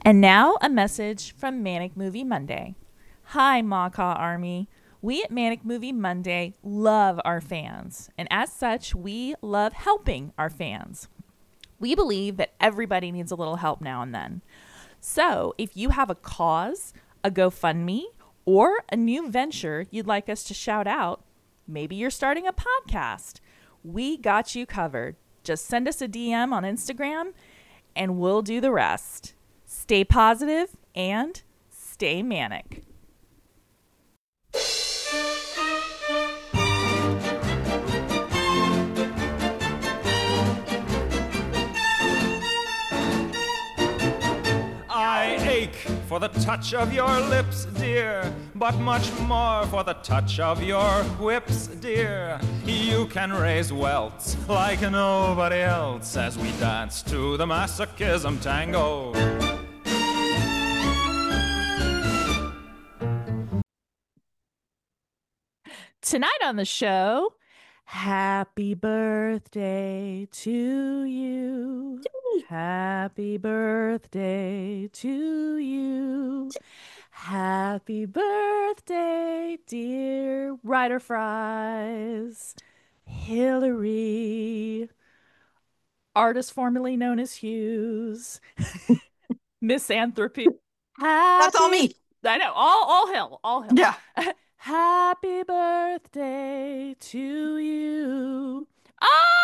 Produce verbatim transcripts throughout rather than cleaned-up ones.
And now a message from Manic Movie Monday. Hi, Macaw Army. We at Manic Movie Monday love our fans, and as such, we love helping our fans. We believe that everybody needs a little help now and then. So, if you have a cause, a GoFundMe, or a new venture you'd like us to shout out, maybe you're starting a podcast, we got you covered. Just send us a D M on Instagram, and we'll do the rest. Stay positive and stay manic. I ache for the touch of your lips, dear, but much more for the touch of your whips, dear. You can raise welts like nobody else as we dance to the masochism tango. Tonight on the show, happy birthday to you. Happy birthday to you. Happy birthday, dear Ryder Fries. Hillary, artist formerly known as Hughes. Misanthropy. Happy, That's all me. I know. All all hell. All hell. Yeah. Happy birthday to you. Ah,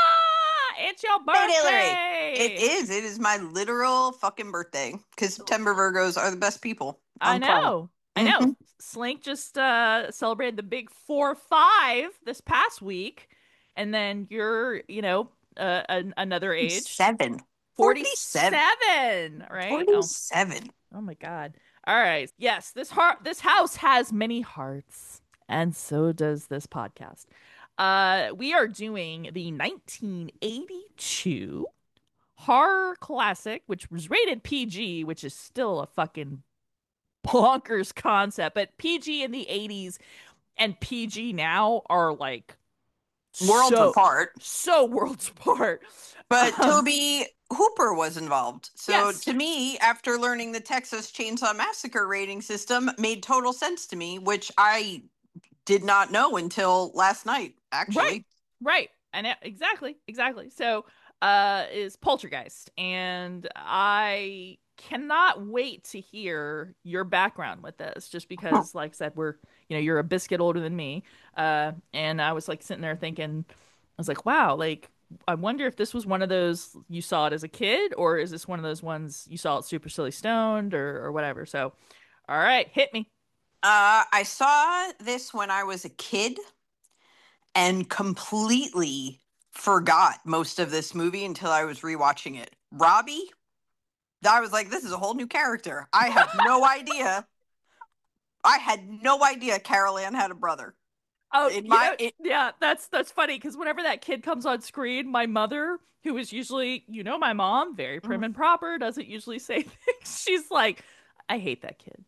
it's your birthday. Hey, Hillary. It is. It is my literal fucking birthday because September Virgos are the best people. I know. I know. Mm-hmm. Slink just uh, celebrated the big four five this past week. And then you're, you know, uh, an, another age. Seven. forty-seven. forty-seven, right? forty-seven. Oh. Oh my God. All right. Yes, this heart this house has many hearts, and so does this podcast. Uh we are doing the nineteen eighty-two horror classic, which was rated P G, which is still a fucking bonkers concept, but P G in the eighties and P G now are like worlds so, apart. So worlds apart. But um, Toby Hooper was involved. So yes. To me, after learning the Texas Chainsaw Massacre rating system, made total sense to me, which I did not know until last night, actually. Right, right. And it, exactly, exactly. So uh, is Poltergeist. And I cannot wait to hear your background with this, just because, huh. like I said, we're, you know, you're a biscuit older than me. Uh, and I was like sitting there thinking, I was like, wow, like, I wonder if this was one of those you saw it as a kid, or is this one of those ones you saw it super silly stoned or, or whatever. So, all right, hit me. Uh, I saw this when I was a kid and completely forgot most of this movie until I was rewatching it. Robbie, I was like, this is a whole new character. I have no idea. I had no idea Carol Ann had a brother. Oh, my, know, it, yeah, that's that's funny because whenever that kid comes on screen, my mother, who is usually, you know, my mom, very prim mm-hmm. and proper, doesn't usually say things. She's like, I hate that kid.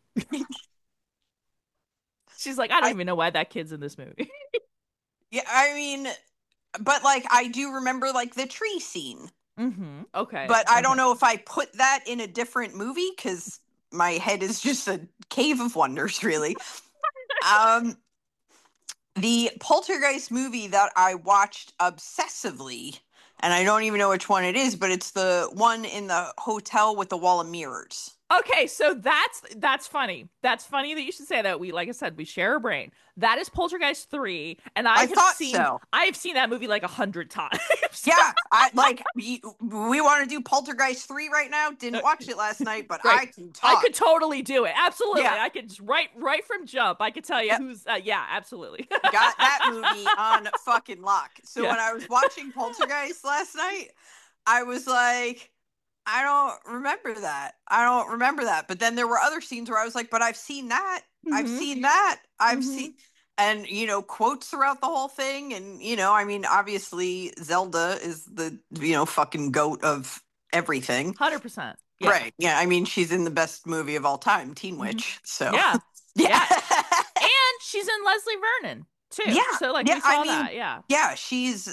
She's like, I don't I, even know why that kid's in this movie. Yeah, I mean, but like, I do remember like the tree scene. Mm-hmm. Okay. But okay. I don't know if I put that in a different movie because my head is just a cave of wonders, really. um. The Poltergeist movie that I watched obsessively, and I don't even know which one it is, but it's the one in the hotel with the wall of mirrors. Okay, so that's that's funny. That's funny that you should say that. We, like I said, we share a brain. That is Poltergeist three, and I, I have thought seen so. I've seen that movie like a hundred times. Yeah, I like. We, we want to do Poltergeist three right now. Didn't watch it last night, but right. I can talk. I could totally do it. Absolutely, yeah. I could just right right from jump. I could tell you yep. who's. Uh, yeah, absolutely. Got that movie on fucking lock. So yeah. when I was watching Poltergeist last night, I was like, I don't remember that. I don't remember that. But then there were other scenes where I was like, but I've seen that. Mm-hmm. I've seen that. I've mm-hmm. seen, and, you know, quotes throughout the whole thing. And, you know, I mean, obviously Zelda is the, you know, fucking goat of everything. one hundred percent. Yeah. Right. Yeah. I mean, she's in the best movie of all time, Teen Witch. Mm-hmm. So. Yeah. Yeah. And she's in Leslie Vernon, too. Yeah. So, like, yeah, we saw I mean, that. Yeah. Yeah. She's,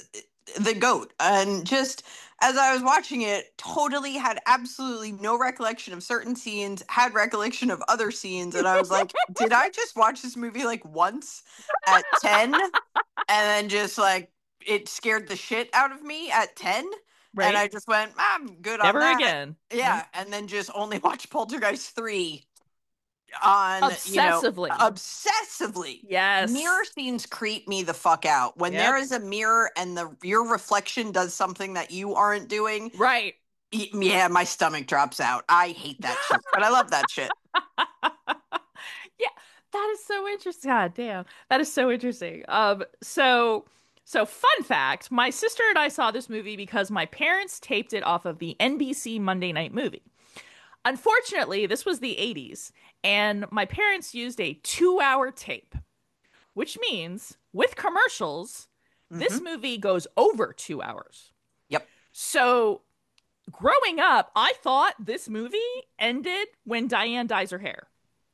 the goat. And just as I was watching it, totally had absolutely no recollection of certain scenes, had recollection of other scenes, and I was like, did I just watch this movie like once at ten? And then just like it scared the shit out of me at ten. Right. And I just went, I'm good on Never that. again. Yeah. Right? And then just only watch Poltergeist three on, Obsessively. you know, obsessively. Yes. Mirror scenes creep me the fuck out. When Yep. there is a mirror and the your reflection does something that you aren't doing. Right. y- Yeah, my stomach drops out. I hate that shit. But I love that shit. Yeah, that is so interesting. God damn. That is so interesting. Um, so so fun fact, my sister and I saw this movie because my parents taped it off of the N B C Monday Night Movie. Unfortunately, this was the eighties, and my parents used a two-hour tape, which means with commercials, this Mhm. movie goes over two hours. Yep. So growing up, I thought this movie ended when Diane dyes her hair.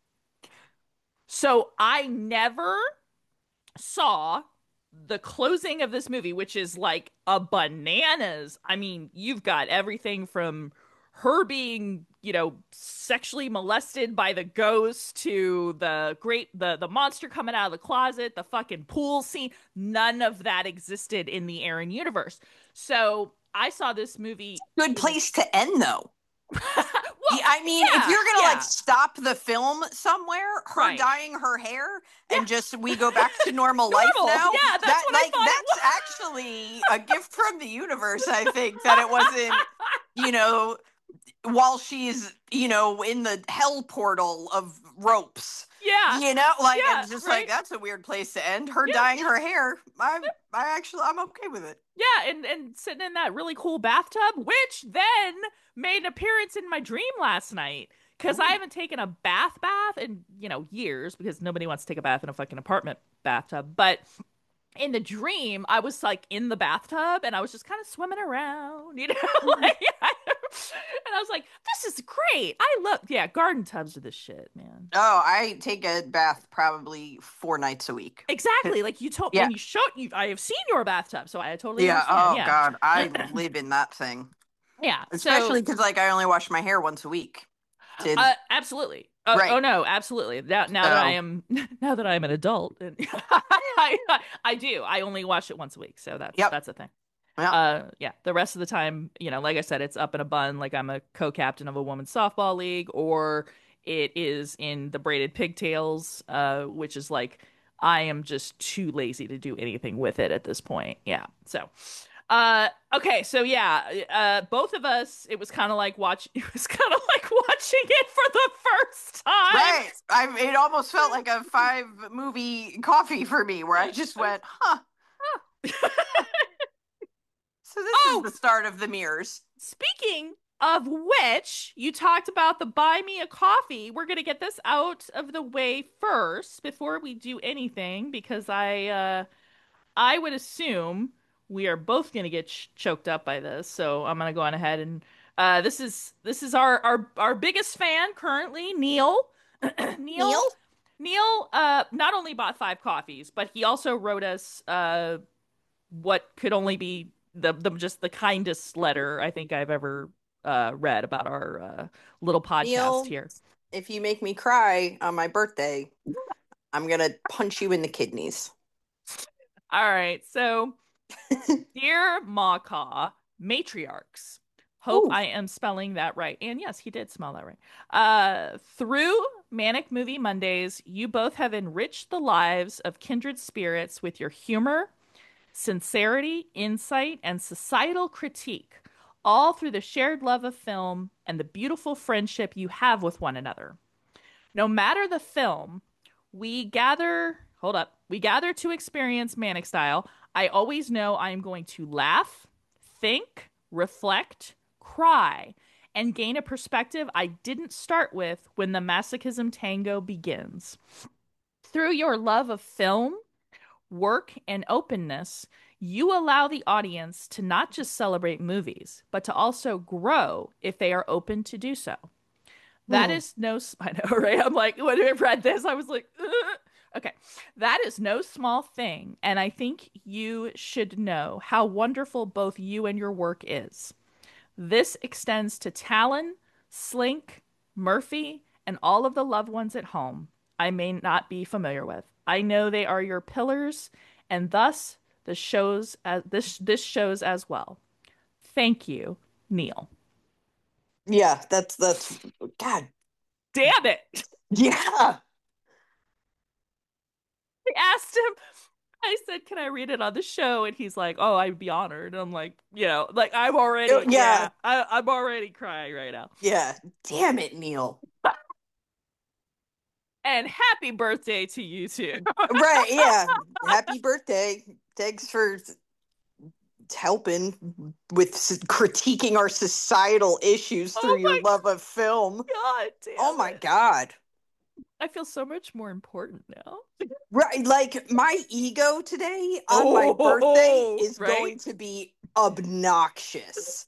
So I never saw the closing of this movie, which is like a bananas. I mean, you've got everything from her being, you know, sexually molested by the ghost to the great the the monster coming out of the closet, the fucking pool scene. None of that existed in the Aaron universe. So I saw this movie. Good place to end though. Well, Yeah, I mean, yeah, if you're gonna yeah. like stop the film somewhere, her Right. dyeing her hair, and Yeah. just we go back to normal life Normal. now. Yeah, that's that, what I like thought it that's actually a gift from the universe. I think that it wasn't, you know, while she's, you know, in the hell portal of ropes. Yeah. You know, like Yeah, it's just right. like that's a weird place to end. Her Yeah. dyeing her hair, I, I actually, I'm okay with it. Yeah, and, and sitting in that really cool bathtub, which then made an appearance in my dream last night. Because I Ooh. haven't taken a bath bath in, you know, years, because nobody wants to take a bath in a fucking apartment bathtub. But in the dream, I was like in the bathtub and I was just kind of swimming around, you know? like, and I was like, this is great. I love, yeah, garden tubs are the shit, man. Oh, I take a bath probably four nights a week. Exactly. Like you told me, Yeah. and you showed, you, I have seen your bathtub, so I totally Yeah. understand. Oh yeah. God, I live in that thing. Yeah. Especially so, because like I only wash my hair once a week. Did Uh, absolutely. Oh, Right. oh no, absolutely. Now, now that I So- am, now that I am an adult, and I, I, I do. I only wash it once a week, so that's Yep. that's a thing. Yeah. Uh, yeah. The rest of the time, you know, like I said, it's up in a bun. Like I'm a co-captain of a women's softball league, or it is in the braided pigtails, uh, which is like I am just too lazy to do anything with it at this point. Yeah. So. Uh okay, so yeah, uh both of us, it was kind of like watch it was kind of like watching it for the first time. Right. I it almost felt like a five movie coffee for me where I just went, huh. So this Oh. is the start of the mirrors. Speaking of which, you talked about the buy me a coffee. We're going to get this out of the way first before we do anything, because I uh I would assume we are both going to get ch- choked up by this. So I'm going to go on ahead and uh this is this is our our our biggest fan currently, Neil. Neil Neil? Neil uh not only bought five coffees, but he also wrote us uh what could only be the, the just the kindest letter I think I've ever uh read about our uh little podcast Neil? here. If you make me cry on my birthday, I'm gonna punch you in the kidneys. All right. So, dear Macaw, matriarchs. Hope Ooh. I am spelling that right. And yes, he did spell that right. Uh, through Manic Movie Mondays, you both have enriched the lives of kindred spirits with your humor, sincerity, insight, and societal critique, all through the shared love of film and the beautiful friendship you have with one another. No matter the film, we gather, hold up, we gather to experience Manic Style. I always know I am going to laugh, think, reflect, cry, and gain a perspective I didn't start with when the masochism tango begins. Through your love of film, work, and openness, you allow the audience to not just celebrate movies, but to also grow if they are open to do so. That Hmm. is no, s- I know, right? I'm like, when I read this, I was like, ugh. Okay. That is no small thing, and I think you should know how wonderful both you and your work is. This extends to Talon, Slink, Murphy, and all of the loved ones at home I may not be familiar with. I know they are your pillars, and thus the shows as this this shows as well. Thank you, Neil. Yeah, that's that's God. Damn it. Yeah. I asked him, I said, "Can I read it on the show?" And he's like, "Oh, I'd be honored." And I'm like, you know, like I'm Oh, already, yeah. yeah, I, I'm already crying right now. Yeah. Damn it, Neil. And happy birthday to you too. Right, yeah. Happy birthday. Thanks for helping with s- critiquing our societal issues Oh through your my love of film. God, damn Oh my it. God. I feel so much more important now. Right, like my ego today on my birthday Oh, is right? going to be obnoxious.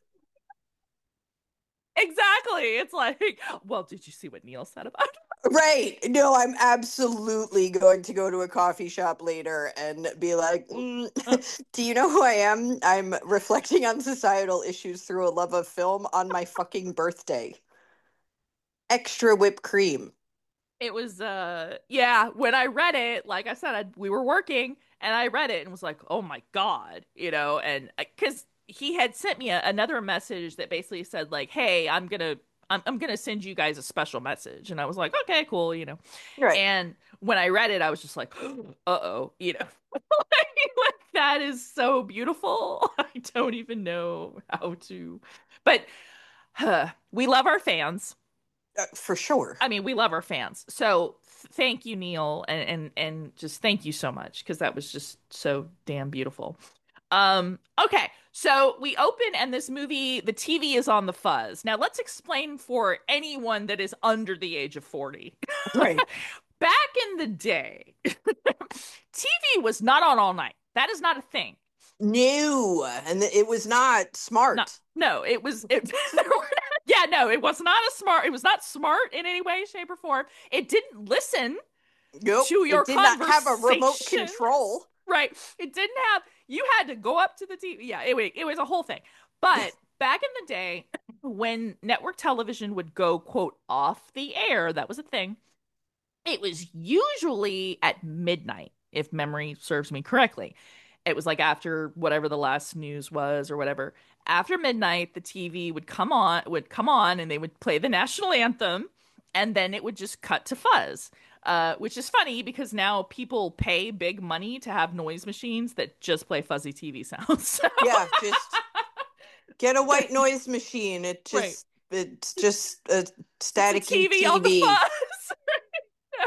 Exactly. It's like, well, did you see what Neil said about it? Right. No, I'm absolutely going to go to a coffee shop later and be like, mm, Uh, do you know who I am? I'm reflecting on societal issues through a love of film on my fucking birthday. Extra whipped cream. It was, uh, yeah, when I read it, like I said, I, we were working and I read it and was like, oh my God, you know, and because he had sent me a, another message that basically said, like, hey, I'm gonna, I'm, I'm gonna send you guys a special message. And I was like, okay, cool, you know. Right. And when I read it, I was just like, uh-oh, you know, like, that is so beautiful. I don't even know how to, but uh, we love our fans. Uh, for sure. I mean, we love our fans. So th- thank you, Neil, and and and just thank you so much because that was just so damn beautiful. Um, okay, so we open and this movie, the T V is on the fuzz. Now let's explain for anyone that is under the age of forty. Right. Back in the day, T V was not on all night. That is not a thing. No, and it was not No, smart. no, it was it. Yeah, no, it was not a smart. It was not smart in any way, shape, or form. It didn't listen Nope. to your It did not have a remote conversations. control. Right. It didn't have, you had to go up to the T V. Yeah, it, it was a whole thing. But back in the day, when network television would go, quote, off the air, that was a thing. It was usually at midnight, if memory serves me correctly. It was like after whatever the last news was or whatever. After midnight, the T V would come on, would come on, and they would play the national anthem, and then it would just cut to fuzz. Uh, which is funny because now people pay big money to have noise machines that just play fuzzy T V sounds. Yeah, just get a white noise machine. It Right. just it's just a It's a staticky T V T V. on the fuzz. Yeah.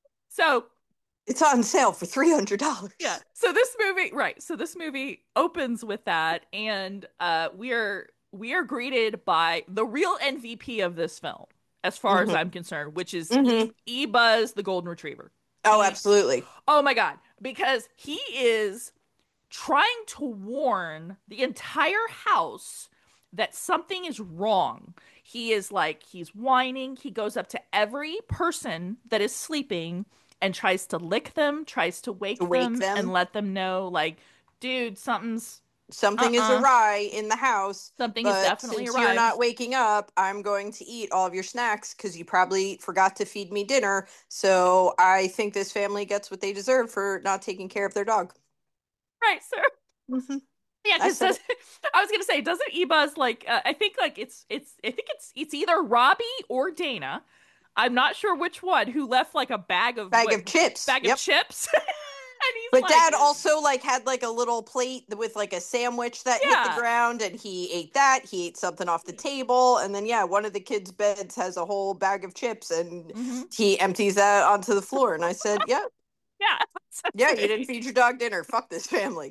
So It's on sale for three hundred dollars. yeah. So this movie, right. So this movie opens with that, and uh we are we are greeted by the real M V P of this film, as far as Mm-hmm. I'm concerned, which is Mm-hmm. E E Buzz the Golden Retriever. Oh, He, absolutely. oh my God. Because he is trying to warn the entire house that something is wrong. He is like, he's whining. He goes up to every person that is sleeping and tries to lick them, tries to wake, To wake them, them. and let them know, like, dude, something's Something is uh-uh. awry in the house. Something is But definitely since awry. you're not waking up, I'm going to eat all of your snacks because you probably forgot to feed me dinner. So I think this family gets what they deserve for not taking care of their dog. Right, sir. Mm-hmm. Yeah, I because said does I was gonna say, doesn't Ebuzz like uh, I think like it's it's I think it's it's either Robbie or Dana. I'm not sure which one who left like a bag of Bag what, of chips. bag Yep. of chips. And he's But like, Dad also like had like a little plate with like a sandwich that hit Yeah. the ground, and he ate that. He ate something off the table, and then yeah, one of the kids' beds has a whole bag of chips, and Mhm. he empties that onto the floor. And I said, "Yeah, Yeah, that's yeah, you great. didn't feed your dog dinner. Fuck this family."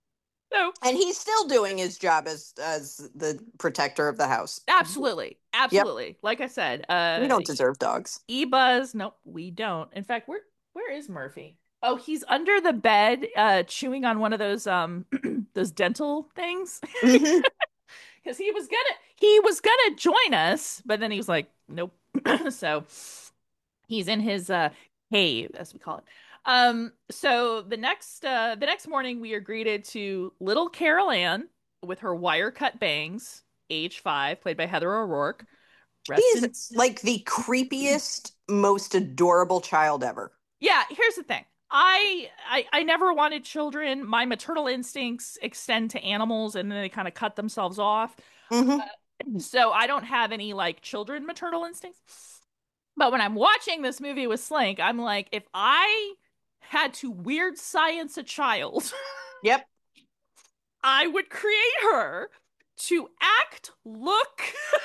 So And he's still doing his job as as the protector of the house. absolutely, absolutely. Like I said, uh, We don't deserve dogs. Ebuzz. Nope, we don't. In fact, where where is Murphy? Oh, he's under the bed, uh, chewing on one of those um those dental things. Mhm. Because he was gonna he was gonna join us, but then he was like, nope. So he's in his uh cave, as we call it. Um, so the next uh the next morning we are greeted to little Carol Ann with her wire cut bangs, age five, played by Heather O'Rourke. He Rest in is like the creepiest, most adorable child ever. Yeah, here's the thing. I, I I never wanted children. My maternal instincts extend to animals and then they kind of cut themselves off. Hmm. So I don't have any like children maternal instincts. But when I'm watching this movie with Slink, I'm like, if I had to weird science a child, Yep. I would create her to act, look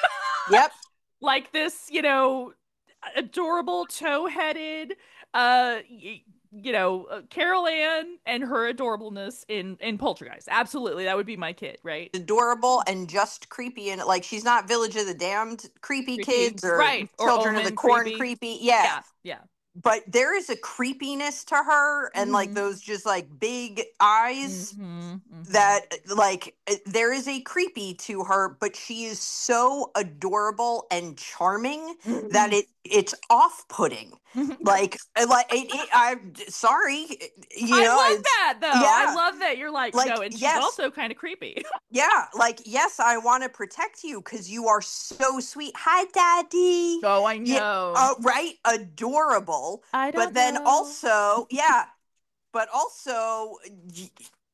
Yep. like this, you know, adorable toe-headed, uh, y- you know, uh, Carol Ann and her adorableness in in Poltergeist. Absolutely, that would be my kid, right? Adorable and just creepy, and like she's not Village of the Damned creepy Creepy, kids or right? Or Children of the Omen Corn creepy. creepy. Yeah. Yeah, yeah. But there is a creepiness to her and like Mm-hmm. those just like big eyes Mm-hmm. Mm-hmm. that like uh, there is a creepy to her, but she is so adorable and charming that it it's off-putting. Like uh, like it, it, I'm sorry, you I know, love it's that though. I yeah, love that you're like, like no, and she's yes, also kind of creepy. yeah, like yes, I want to protect you because you are so sweet. Hi, Daddy. Oh, I Yeah, know. uh, right, adorable. I But don't then know. also, yeah, but also y-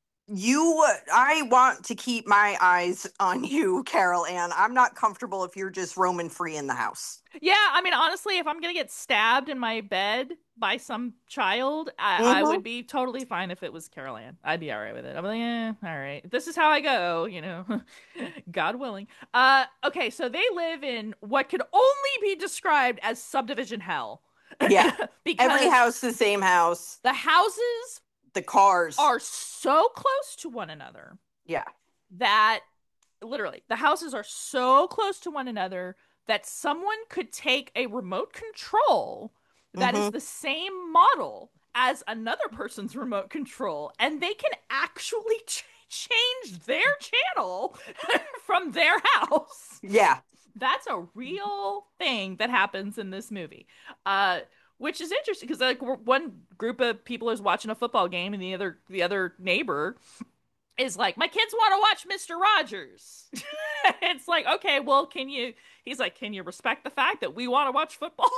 you, I want to keep my eyes on you, Carol Ann. I'm not comfortable if you're just roaming free in the house. Yeah, I mean, honestly, if I'm gonna get stabbed in my bed by some child, I, I Mm-hmm. would be totally fine if it was Carol Ann. I'd be all right with it. I'm like, eh, all right. This is how I go, you know, God willing. Uh, okay, so they live in what could only be described as subdivision hell, Yeah. Every because house, the same house. the houses The cars. are so close to one another Yeah. that literally the houses are so close to one another that someone could take a remote control that is Mm-hmm. the same model as another person's remote control and they can actually ch- change their channel from their house. Yeah. That's a real thing that happens in this movie. Uh which is interesting because like one group of people is watching a football game and the other the other neighbor is like, my kids want to watch Mister Rogers. It's like, okay, well, can you? He's like, can you respect the fact that we want to watch football?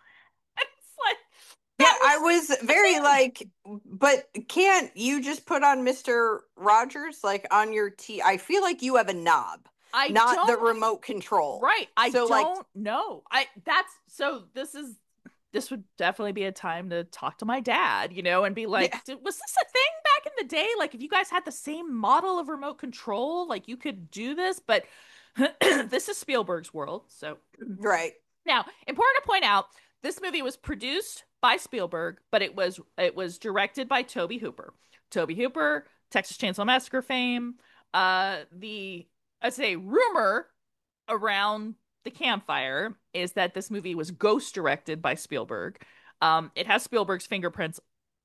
It's like Yeah, that I was was the very thing. like, but can't you just put on Mister Rogers like on your T? I feel like you have a knob, I not the don't. remote control. Right, I So like, don't know. I that's so. This is this would definitely be a time to talk to my dad, you know, and be like, yeah, was this a thing back in the day? Like, if you guys had the same model of remote control, like you could do this, but this is Spielberg's world. So right. now, important to point out, this movie was produced by Spielberg, but it was it was directed by Toby Hooper. Toby Hooper, Texas Chainsaw Massacre fame. Uh, the I'd say rumor around the campfire is that this movie was ghost directed by Spielberg. Um, it has Spielberg's fingerprints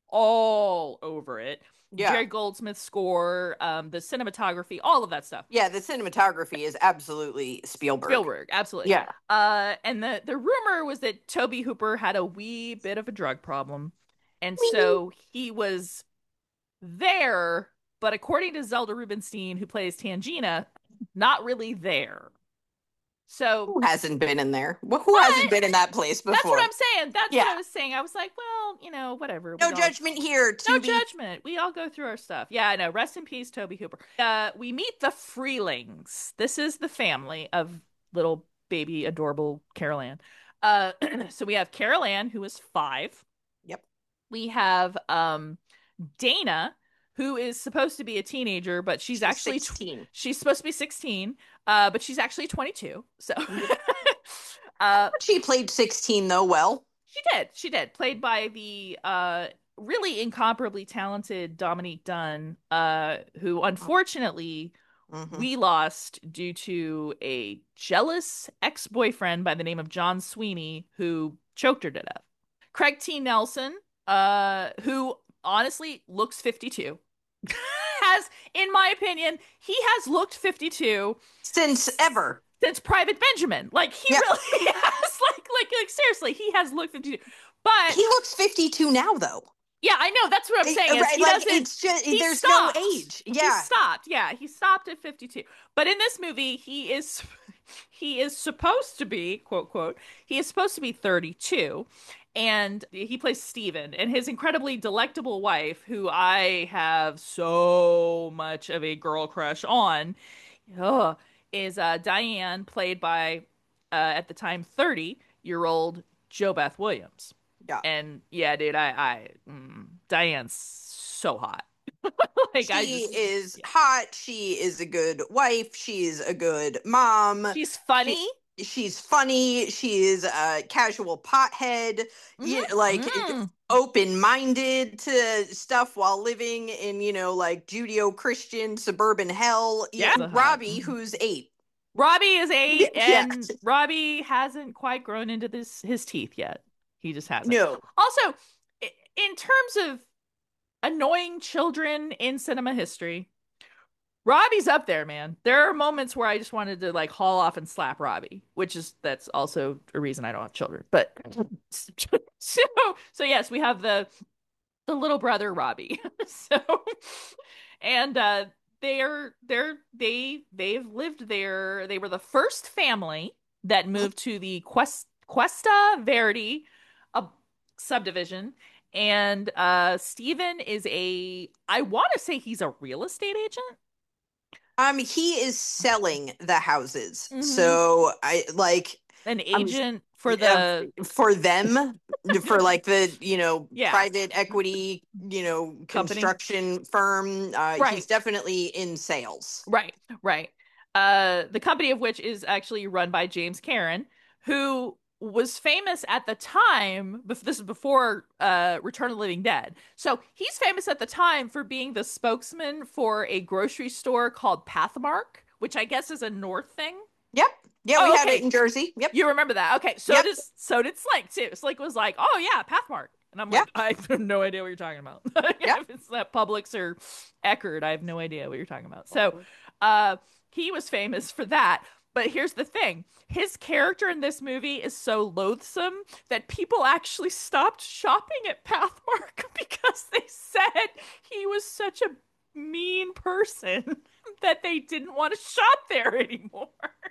all over it. Yeah. Jerry Goldsmith's score, um, the cinematography, all of that stuff. Yeah, the cinematography is absolutely Spielberg. Spielberg, absolutely. Yeah. Uh, and the the rumor was that Toby Hooper had a wee bit of a drug problem, and so he was there, but according to Zelda Rubinstein, who plays Tangina, not really there. So Who hasn't been in there? Wh- Who hasn't what? been in that place That's what before? I'm saying. That's what I Yeah. was saying. I was like, well, you know, whatever. No We all judgment here. no To be judgment. We all go through our stuff. Yeah, I know. Rest in peace, Toby Hooper. Uh, we meet the Freelings. This is the family of little baby adorable Carol Ann. Uh, so we have Carol Ann, who is five. Yep. We have um Dana, who is supposed to be a teenager, but she's, She's actually tw- sixteen. she's supposed to be sixteen, uh, but she's actually twenty-two. So uh She played sixteen though well. she did. She did. Played by the uh really incomparably talented Dominique Dunn, uh, who unfortunately Mhm. we lost due to a jealous ex-boyfriend by the name of John Sweeney who choked her to death. Craig T. Nelson, uh, who honestly looks fifty-two. Has, in my opinion, he has looked fifty-two Since ever. since Private Benjamin. Like he Yeah. really has like like like seriously, he has looked fifty-two. But He looks fifty-two now though. Yeah, I know. That's what I'm saying. Is right, he like, doesn't. it's just He there's stopped. no age. He Yeah, stopped. Yeah, he stopped at fifty-two. But in this movie, he is he is supposed to be, quote quote, he is supposed to be thirty-two. And he plays Steven, and his incredibly delectable wife, who I have so much of a girl crush on, ugh, is uh, Diane, played by uh, at the time thirty year old Jo Beth Williams. yeah. And yeah, dude, I, I, mm, Diane's so hot. Like, I She just, is yeah. hot. She is a good wife. She's a good mom. She's funny. She, she's funny. She is a casual pothead. You know, like Mm-hmm. open-minded to stuff while living in, you know, like Judeo-Christian suburban hell. You Yeah. know, Robbie, who's eight. Robbie is eight, Yeah. and Robbie hasn't quite grown into this his teeth yet. He just hasn't. No. Also, i- in terms of annoying children in cinema history, Robbie's up there, man. There are moments where I just wanted to like haul off and slap Robbie, which is that's also a reason I don't have children. But so so yes, we have the the little brother Robbie. So and uh they're they're they they've lived there. They were the first family that moved to the Quest Cuesta Verde a subdivision. And uh Steven is a I want to say he's a real estate agent. Um, he is selling the houses. Mhm. So I like An I'm agent for yeah, the for them, for like the, you know, Yeah. private equity, you know, Company. construction firm. Uh, Right. He's definitely in sales. Right, right. Uh, the company of which is actually run by James Karen, who was famous at the time. But this is before uh, Return of the Living Dead. So he's famous at the time for being the spokesman for a grocery store called Pathmark, which I guess is a North thing. Yep. Yeah, Oh, we had okay. it in Jersey. Yep. You remember that? Okay, so Yep. does so did Slink too. Slink was like, "Oh yeah, Pathmark," and I'm like, "I have no idea what you're talking about." Yep. If it's that Publix or Eckerd, I have no idea what you're talking about. So, uh, he was famous for that. But here's the thing: his character in this movie is so loathsome that people actually stopped shopping at Pathmark because they said he was such a mean person that they didn't want to shop there anymore.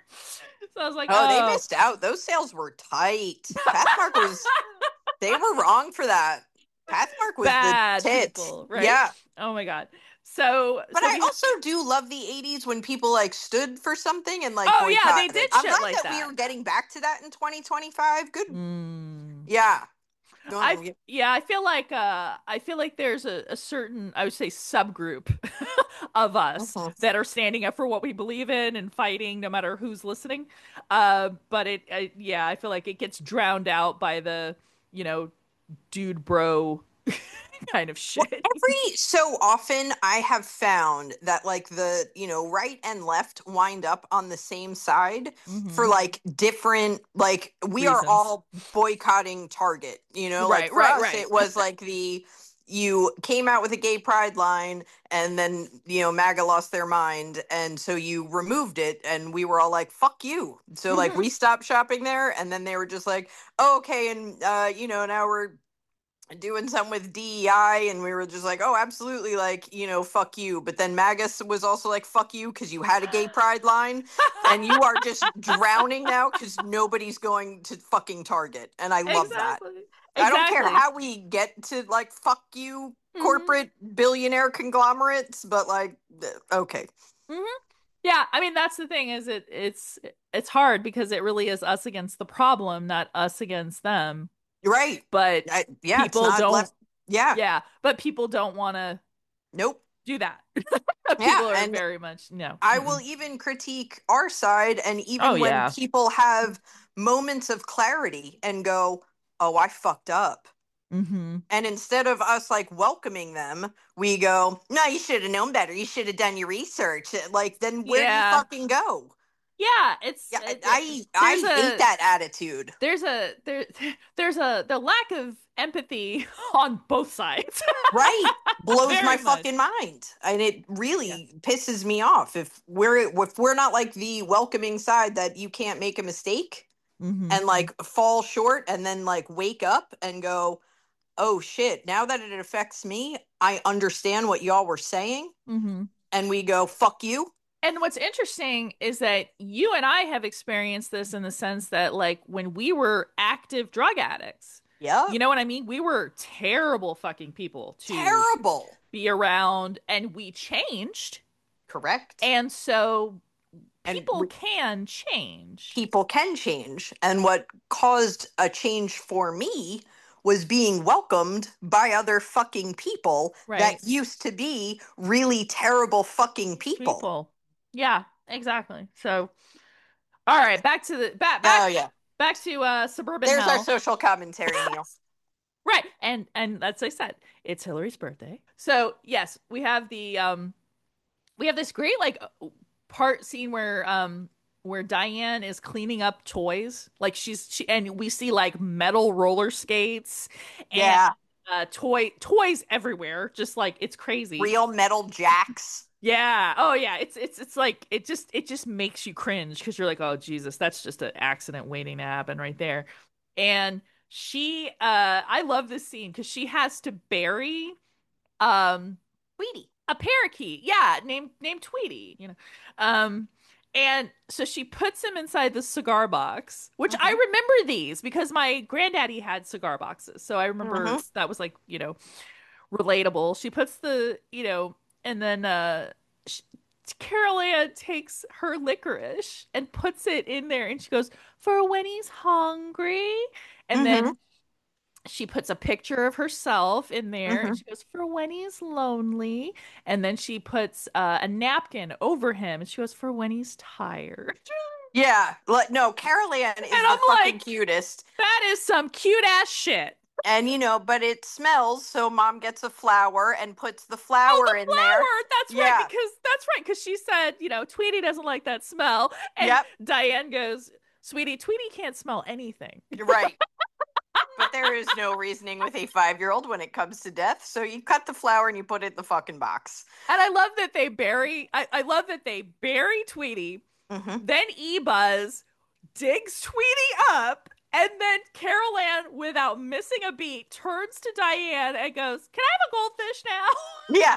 So I was like, Oh, oh, they missed out. Those sales were tight. Pathmark was, they were wrong for that. Pathmark was bad the tit. people, right? Yeah. Oh my God. So, But so I we- also do love the eighties when people like stood for something and like Oh, yeah, they boycotted did it. I'm shit glad like that, that. we are getting back to that in twenty twenty-five. Good. Mm. Yeah. Don't- I yeah, I feel like uh I feel like there's a, a certain I would say subgroup of us Mhm. that are standing up for what we believe in and fighting no matter who's listening. Uh but it I, yeah, I feel like it gets drowned out by the, you know, dude bro kind of shit. Well, every so often I have found that like the, you know, right and left wind up on the same side Mhm. for like different, like we are Reasons. all boycotting Target, you know, Right, like for right, us right. it was like the you came out with a gay pride line and then, you know, MAGA lost their mind and so you removed it and we were all like, fuck you. So like Mhm. we stopped shopping there and then they were just like, oh, okay, and uh, you know, now we're doing something with D E I and we were just like, oh, absolutely, like, you know, fuck you. But then Magus was also like, fuck you, because you had a gay pride line and you are just drowning now because nobody's going to fucking Target. And I love that. Exactly. I don't care Exactly. how we get to like fuck you Mhm. corporate billionaire conglomerates, but like, th- okay. Yeah, I mean that's the thing is it it's it's hard because it really is us against the problem, not us against them. You're right. But I, yeah, people it's not don't left. Yeah. yeah, but people don't want to Nope. do that. Yeah, People are and very much no. I Mm-mm. will even critique our side, and even Oh, when yeah. people have moments of clarity and go, "Oh, I fucked up," Mhm. and instead of us like welcoming them, we go, "No, you should have known better. You should have done your research." Like, then where Yeah. do you fucking go? Yeah, it's Yeah, it- I I there's hate a- that attitude. There's a there there's a the lack of empathy on both sides. Right, blows Very my much. fucking mind, and it really pisses me off if we're if we're not like the welcoming side that you can't make a mistake Mhm. and like fall short and then like wake up and go, oh shit, now that it affects me, I understand what y'all were saying. Mm-hmm. And we go, fuck you. And what's interesting is that you and I have experienced this in the sense that, like, when we were active drug addicts, Yeah. you know what I mean? We were terrible fucking people to Terrible. be around, and we changed. Correct. And so And people we- can change. People can change. And what caused a change for me was being welcomed by other fucking people Right. that used to be really terrible fucking people. People. Yeah, exactly. So, all right, back to the back back Oh yeah. back to uh suburban There's hell. our social commentary, Neil. Right. And and as I said, it's Hillary's birthday. So, yes, we have the um we have this great like part scene where um where Diane is cleaning up toys. Like she's she and we see like metal roller skates and Yeah. uh toy toys everywhere. Just like it's crazy. Real metal jacks. Yeah. Oh yeah. It's it's it's like it just it just makes you cringe because you're like, oh Jesus, that's just an accident waiting to happen right there. And she uh I love this scene because she has to bury um Tweety. a parakeet. Yeah, named named Tweety, you know. Um and so she puts him inside the cigar box, which Mhm. I remember these because my granddaddy had cigar boxes. So I remember Mhm. that was like, you know, relatable. She puts the, you know, and then uh sh Carol Ann takes her licorice and puts it in there and she goes, for when he's hungry. And Mhm. then she puts a picture of herself in there and Mhm. she goes, for when he's lonely. And then she puts uh, a napkin over him and she goes, for when he's tired. Yeah. Like no, Carol Ann is And the I'm fucking like- cutest. That is some cute ass shit. And you know, but it smells, so mom gets a flower and puts the flower Oh, the in flower. there. That's Yeah. right. Because that's right. Because she said, you know, Tweety doesn't like that smell. And Yep. Diane goes, sweetie, Tweety can't smell anything. You're right. But there is no reasoning with a five-year-old when it comes to death. So you cut the flower and you put it in the fucking box. And I love that they bury, I, I love that they bury Tweety. Mm-hmm. Then E-Buzz digs Tweety up. And then Carol Ann, without missing a beat, turns to Diane and goes, can I have a goldfish now? Yeah.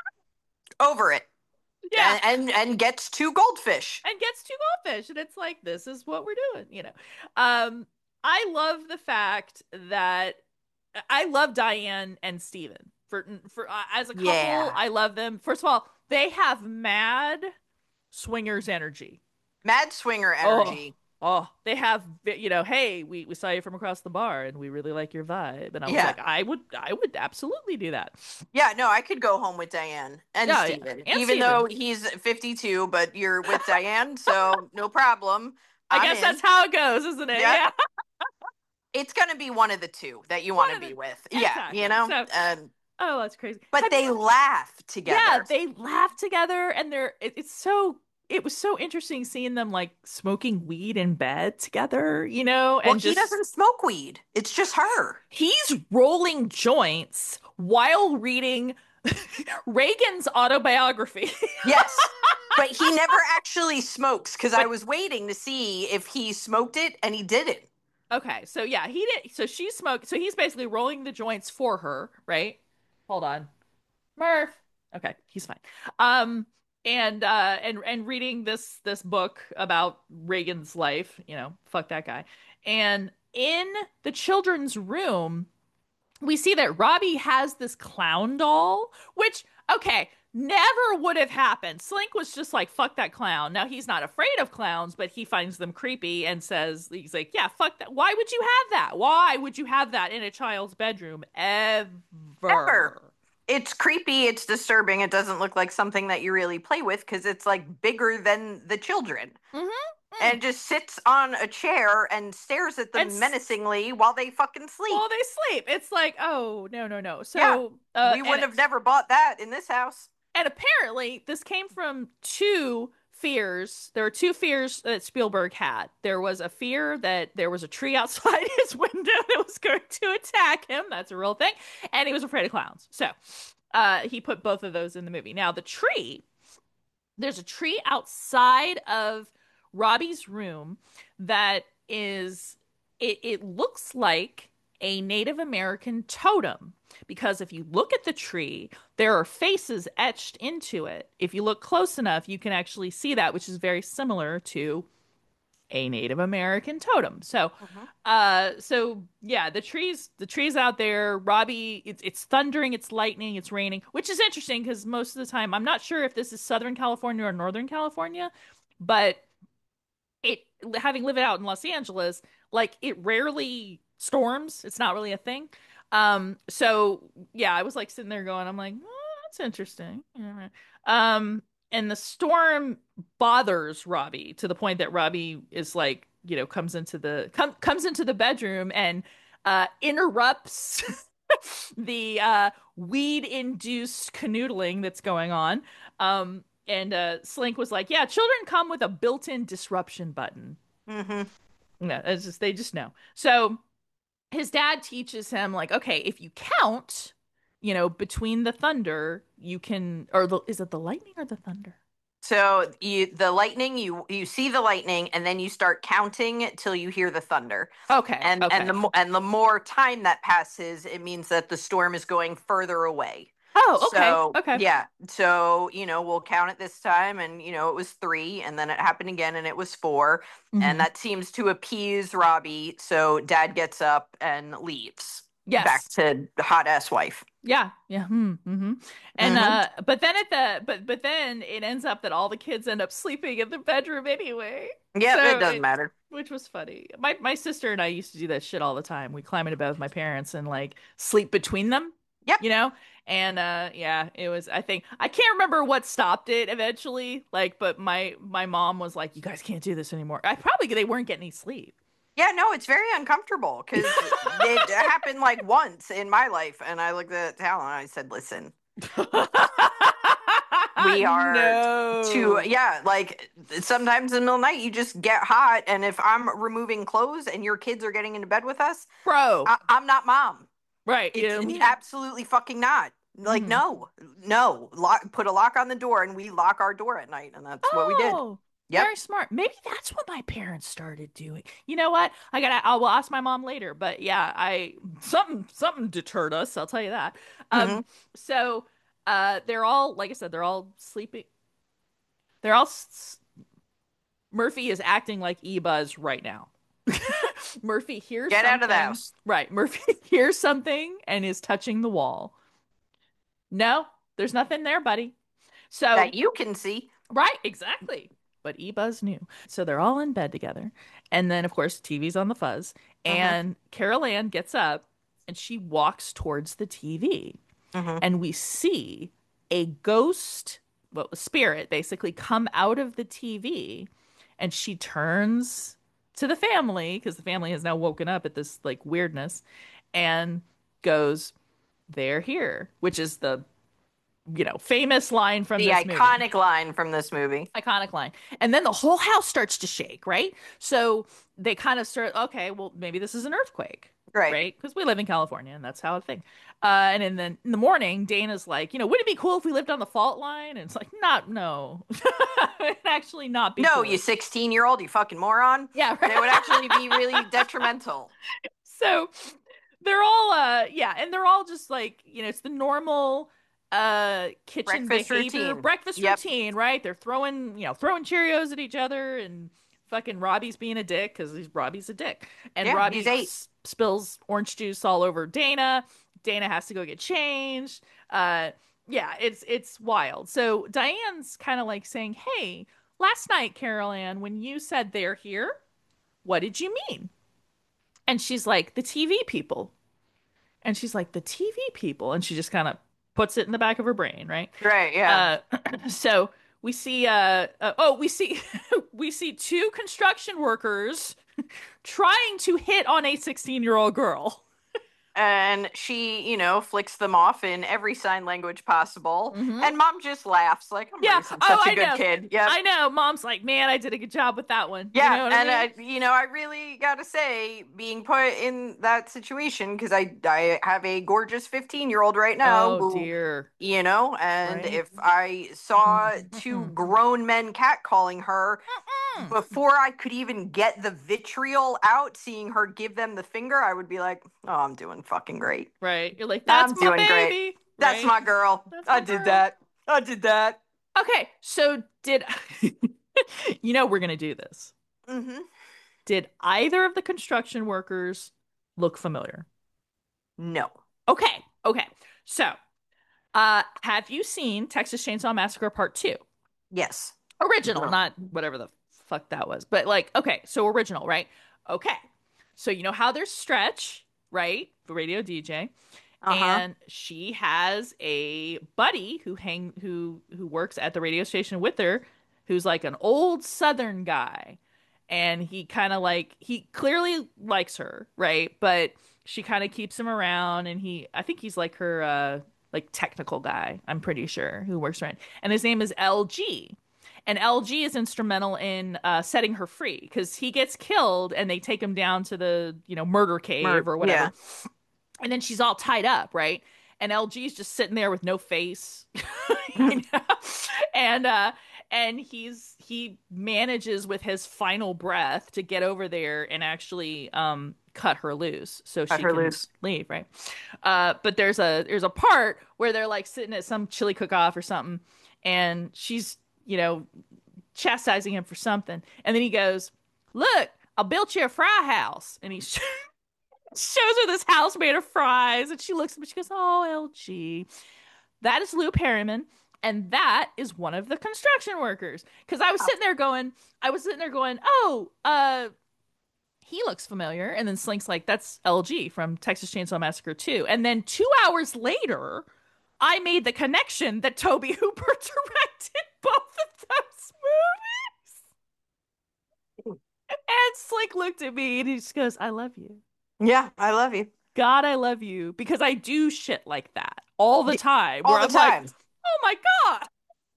Over it. Yeah. And, and and gets two goldfish. And gets two goldfish. And it's like, this is what we're doing, you know. Um, I love the fact that I love Diane and Steven. For for uh, as a couple, Yeah. I love them. First of all, they have mad swingers energy. Mad swinger energy. Oh, they have, you know, hey, we, we saw you from across the bar and we really like your vibe. And I was Yeah. like, I would I would absolutely do that. Yeah, no, I could go home with Diane and Yeah, yeah. Steven. And Even Steven. though he's fifty-two, but you're with Diane, so no problem. I I'm guess in. that's how it goes, isn't it? Yeah. Yeah. It's gonna be one of the two that you One want to of be the- with. exactly. Yeah, you know? So- um, Oh, that's crazy. but Have they you- laugh together. Yeah, they laugh together and they're it, it's so it was so interesting seeing them like smoking weed in bed together, you know, well, and he just doesn't smoke weed. It's just her. he's rolling joints while reading Reagan's autobiography. Yes. But he never actually smokes because I was waiting to see if he smoked it and he didn't. Okay, so yeah, he did. So she smoked. So he's basically rolling the joints for her, right? Hold on, Murph. Okay, he's fine. Um, and uh, and and reading this this book about Reagan's life. You know, fuck that guy. And in the children's room, we see that Robbie has this clown doll, which okay. Never would have happened. Slink was just like, fuck that clown. Now, he's not afraid of clowns, but he finds them creepy and says, he's like, yeah, fuck that. Why would you have that? Why would you have that in a child's bedroom ever? Ever. It's creepy. It's disturbing. It doesn't look like something that you really play with because it's like bigger than the children. Mhm. And it just sits on a chair and stares at them And s- menacingly while they fucking sleep. Well, they sleep. It's like, oh, no, no, no. So, Yeah, uh, we and would it- have never bought that in this house. And apparently, this came from two fears. There were two fears that Spielberg had. There was a fear that there was a tree outside his window that was going to attack him. That's a real thing. And he was afraid of clowns. So uh, he put both of those in the movie. Now, the tree, there's a tree outside of Robbie's room that is, it, it looks like a Native American totem. Because if you look at the tree, there are faces etched into it. If you look close enough, you can actually see that, which is very similar to a Native American totem. So, Mhm. uh, so yeah, the trees, the trees out there, Robbie, it's it's thundering, it's lightning, it's raining, which is interesting because most of the time, I'm not sure if this is Southern California or Northern California, but it having lived out in Los Angeles, like it rarely storms. It's not really a thing. Um, so yeah, I was like sitting there going, I'm like, oh, that's interesting. Yeah. Um, and the storm bothers Robbie to the point that Robbie is like, you know, comes into the com comes into the bedroom and uh interrupts the uh weed-induced canoodling that's going on. Um, and uh, Slink was like, "Yeah, children come with a built-in disruption button. Mhm. No, it's just they just know." So his dad teaches him like, "Okay, if you count, you know, between the thunder, you can, or the, is it the lightning or the thunder?" So you the lightning, you you see the lightning, and then you start counting till you hear the thunder. Okay, And and okay. the mo- and the more time that passes, it means that the storm is going further away. Oh, okay, So okay. yeah, so you know we'll count it this time, and you know it was three, and then it happened again, and it was four, and Hmm. that seems to appease Robbie. So Dad gets up and leaves back Yes. to hot ass wife. Yeah, yeah. Hmm. Hmm. And Hmm. uh, but then at the but but then it ends up that all the kids end up sleeping in the bedroom anyway. Yep, it So doesn't it, matter. which was funny. My my sister and I used to do that shit all the time. We climb into bed with my parents and like sleep between them, Yep. you know? And uh yeah, it was I think I can't remember what stopped it eventually. Like, but my my mom was like, "You guys can't do this anymore." I probably they weren't getting any sleep. Yeah, no, it's very uncomfortable because it happened like once in my life, and I looked at Talon and I said, "Listen, we are too, No. yeah, like sometimes in the middle of the night you just get hot, and if I'm removing clothes and your kids are getting into bed with us, Bro. I- I'm not mom. Right. It's Yeah. Mhm. absolutely fucking not. Like, Mhm. no, no, lock, put a lock on the door, and we lock our door at night, and that's what we did. Oh, Yep. very smart. Maybe that's what my parents started doing. You know what? I gotta. I will ask my mom later. But yeah, I something something deterred us. I'll tell you that. Hmm. Um. So, uh, they're all like I said. They're all sleeping. They're all. S- Murphy is acting like E-Buzz right now. Murphy hears Get out of the something. house Right. Murphy hears something and is touching the wall. No, there's nothing there, buddy. So that you can see. right, exactly. But E-Buzz knew. So they're all in bed together. And then, of course, T V's on the fuzz. Hmm. And Carol Ann gets up and she walks towards the T V. Hmm. And we see a ghost, well, a spirit basically come out of the T V. And she turns to the family because the family has now woken up at this like weirdness and goes, "They're here," which is the, you know, famous line from The this movie. iconic line from this movie. Iconic line. And then the whole house starts to shake, right? So they kind of start, okay, well, maybe this is an earthquake, Right. right? Because we live in California and that's how it thing. Uh, and in the, in the morning, Dana's like, you know, wouldn't it be cool if we lived on the fault line? And it's like, not, no. It'd actually not be No, cool. you sixteen year old, you fucking moron. Yeah, It would actually be really detrimental. So they're all uh yeah, and they're all just like, you know, it's the normal uh kitchen Breakfast behavior, routine. breakfast Yep. routine, right? They're throwing, you know, throwing Cheerios at each other and fucking Robbie's being a dick because he's Robbie's a dick. And Yeah, Robbie he's eight. s- spills orange juice all over Dana. Dana has to go get changed. Uh yeah, it's it's wild. So Diane's kind of like saying, "Hey, last night, Carol Ann, when you said they're here, what did you mean?" And she's like, "The T V people." And she's like, "The T V people." And she just kind of puts it in the back of her brain, right? Right, yeah. Uh, so we see, uh, uh, oh, we see, we see two construction workers trying to hit on a sixteen year old girl. and she, you know, flicks them off in every sign language possible. Mm-hmm. And mom just laughs like, I'm Yeah. raising Oh, such a I good know. kid. Yep. I know. Mom's like, man, I did a good job with that one. You Yeah, know what I and mean? I, you know, I really gotta say, being put in that situation because I, I have a gorgeous fifteen year old right now Oh who, dear. you know, and Right? if I saw two grown men catcalling her Mm. before I could even get the vitriol out, seeing her give them the finger, I would be like, oh, I'm doing fucking great. Right. You're like, that's I'm my doing great. baby. That's Right? my girl. That's I my did girl. that. I did that. Okay. So did you know we're gonna do this? Mm-hmm. Did either of the construction workers look familiar? No. Okay. Okay. So, uh, have you seen Texas Chainsaw Massacre Part Two? Yes. Original, No. not whatever the fuck that was. But like, okay, so original, right? Okay. So you know how there's Stretch, right? The radio D J. Uh-huh. And she has a buddy who hang who who works at the radio station with her, who's like an old Southern guy. And he kind of like he clearly likes her, right? But she kind of keeps him around and he I think he's like her uh like technical guy, I'm pretty sure, who works around. And his name is L G. And L G is instrumental in uh, setting her free because he gets killed and they take him down to the, you know, murder cave Mer- or whatever. yeah. And then she's all tied up, right? And L G's just sitting there with no face. You know? And uh and he's he manages with his final breath to get over there and actually um cut her loose so Cut she her can loose. leave, right? Uh but there's a there's a part where they're like sitting at some chili cook-off or something and she's, you know, chastising him for something. And then he goes, "Look, I built you a fry house." And he shows her this house made of fries. And she looks at him and she goes, "Oh, L G." That is Lou Perryman. And that is one of the construction workers. Because I was sitting there going, I was sitting there going, oh, uh, he looks familiar. And then Slink's like, that's L G from Texas Chainsaw Massacre two. And then two hours later, I made the connection that Toby Hooper directed both of those movies. And Slink looked at me and he just goes, I love you. Yeah, I love you. God, I love you. Because I do shit like that all the time. All Where the I'm time. like, oh my God.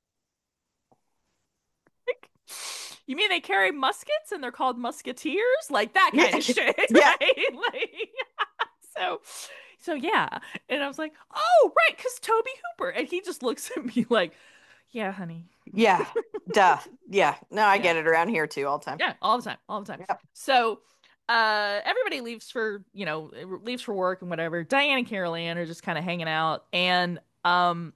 Like, you mean they carry muskets and they're called musketeers? Like that kind of shit. Yeah. Right? Like, so, so yeah. And I was like, oh, right, because Toby Hooper. And he just looks at me like, yeah, honey. Yeah. Duh. Yeah. No, I Yeah. get it around here too all the time. Yeah, all the time, all the time. Yep. So, uh, everybody leaves for, you know, leaves for work and whatever. Diane and Carol Ann are just kind of hanging out, and um,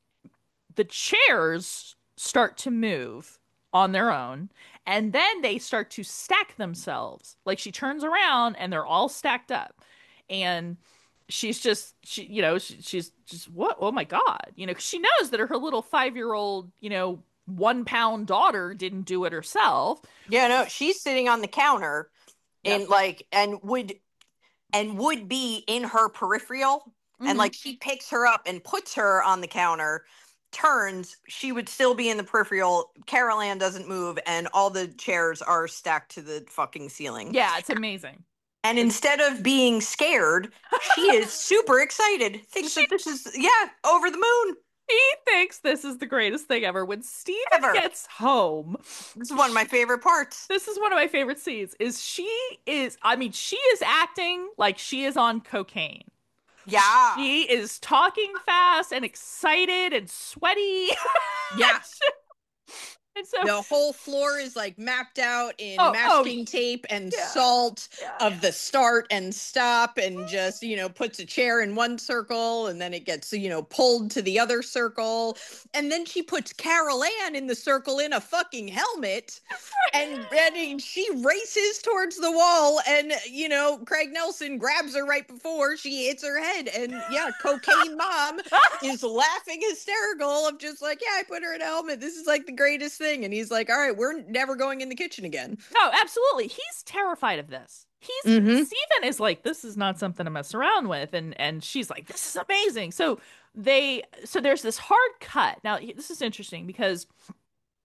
the chairs start to move on their own, and then they start to stack themselves. Like she turns around, and they're all stacked up, and she's just, she, you know, she, she's just what? Oh my God, you know, 'cause she knows that her little five year old, you know, one pound daughter didn't do it herself. Yeah, no, she's sitting on the counter Yep. and like and would and would be in her peripheral Mhm. and like she picks her up and puts her on the counter, turns, she would still be in the peripheral. Carol Ann doesn't move and all the chairs are stacked to the fucking ceiling. Yeah, it's amazing. And instead of being scared, she is super excited. Thinks that this is yeah, over the moon. He thinks this is the greatest thing ever. When Steven Ever. gets home, This is one of my favorite parts. this is one of my favorite scenes. Is she is I mean, she is acting like she is on cocaine. Yeah. She is talking fast and excited and sweaty. Yeah. And so The whole floor is like mapped out in Oh, oh, masking tape and yeah. salt Yeah. of the start and stop, and just, you know, puts a chair in one circle and then it gets, you know, pulled to the other circle. And then she puts Carol Ann in the circle in a fucking helmet and, and she races towards the wall. And, you know, Craig Nelson grabs her right before she hits her head. And yeah, cocaine mom is laughing hysterical of just like, yeah, I put her in a helmet. This is like the greatest thing. And he's like, all right, we're never going in the kitchen again. No, absolutely. He's terrified of this. He's Mhm. Steven is like, this is not something to mess around with, and and she's like, this is amazing. So they so there's this hard cut. Now this is interesting because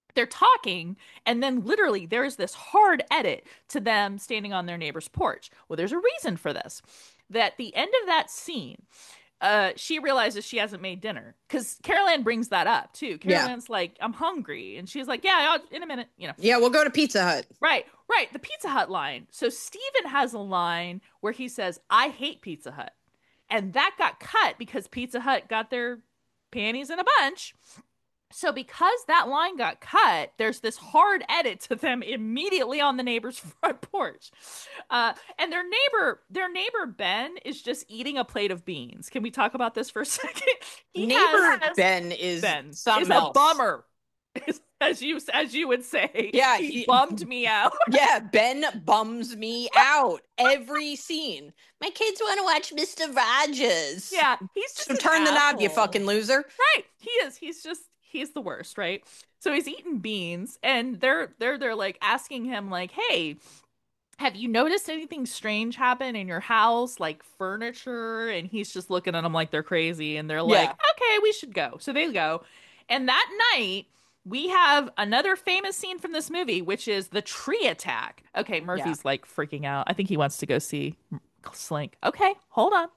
they're talking, and then literally there's this hard edit to them standing on their neighbor's porch. Well, there's a reason for this. That the end of that scene, uh, she realizes she hasn't made dinner because Carol Ann brings that up too. Carol Yeah. Ann's like, I'm hungry. And she's like, yeah, I'll, in a minute, you know. Yeah, we'll go to Pizza Hut. Right, right. The Pizza Hut line. So Steven has a line where he says, I hate Pizza Hut. And that got cut because Pizza Hut got their panties in a bunch. So because that line got cut, there's this hard edit to them immediately on the neighbor's front porch. Uh, and their neighbor, their neighbor Ben is just eating a plate of beans. Can we talk about this for a second? He Neighbor has, Ben is Ben something is a else. bummer, as you as you would say. Yeah, he, he- bummed me out. Yeah, Ben bums me out every scene. My kids want to watch Mister Rogers. Yeah, he's just So an turn the knob, you asshole. fucking loser. Right. He is. He's just he's the worst, right? So he's eating beans and they're they're they're like asking him like, "Hey, have you noticed anything strange happen in your house like furniture?" And he's just looking at them like they're crazy and they're like, Yeah. "Okay, we should go." So they go. And that night we have another famous scene from this movie, which is the tree attack. Okay, Murphy's like freaking out. I think he wants to go see Slink. Okay, hold on.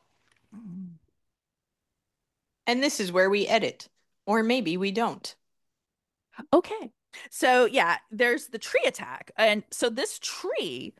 And this is where we edit. Or maybe we don't. Okay. So yeah, there's the tree attack. And so this tree,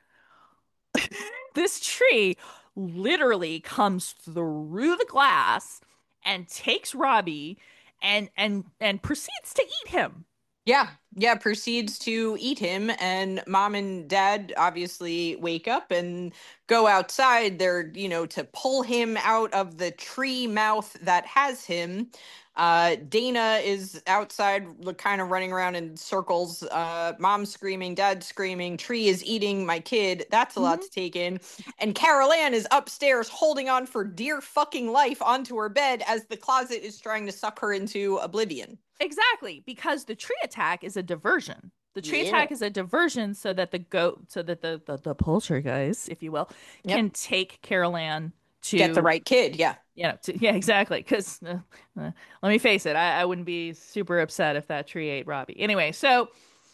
this tree literally comes through the glass and takes Robbie and and and proceeds to eat him. Yeah, yeah, proceeds to eat him, and mom and dad obviously wake up and go outside. They're, you know, to pull him out of the tree mouth that has him. Uh, Dana is outside, kind of running around in circles. Uh, mom's screaming, dad's screaming, tree is eating my kid. That's a lot to take in. And Carol Ann is upstairs holding on for dear fucking life onto her bed as the closet is trying to suck her into oblivion. Exactly, because the tree attack is a diversion. The tree Yeah. attack is a diversion so that the goat, so that the the, the poltergeist, if you will, Yep. can take Carol Ann to Get the right kid, yeah. you know, to, yeah, exactly. Because uh, uh, let me face it, I, I wouldn't be super upset if that tree ate Robbie. Anyway, so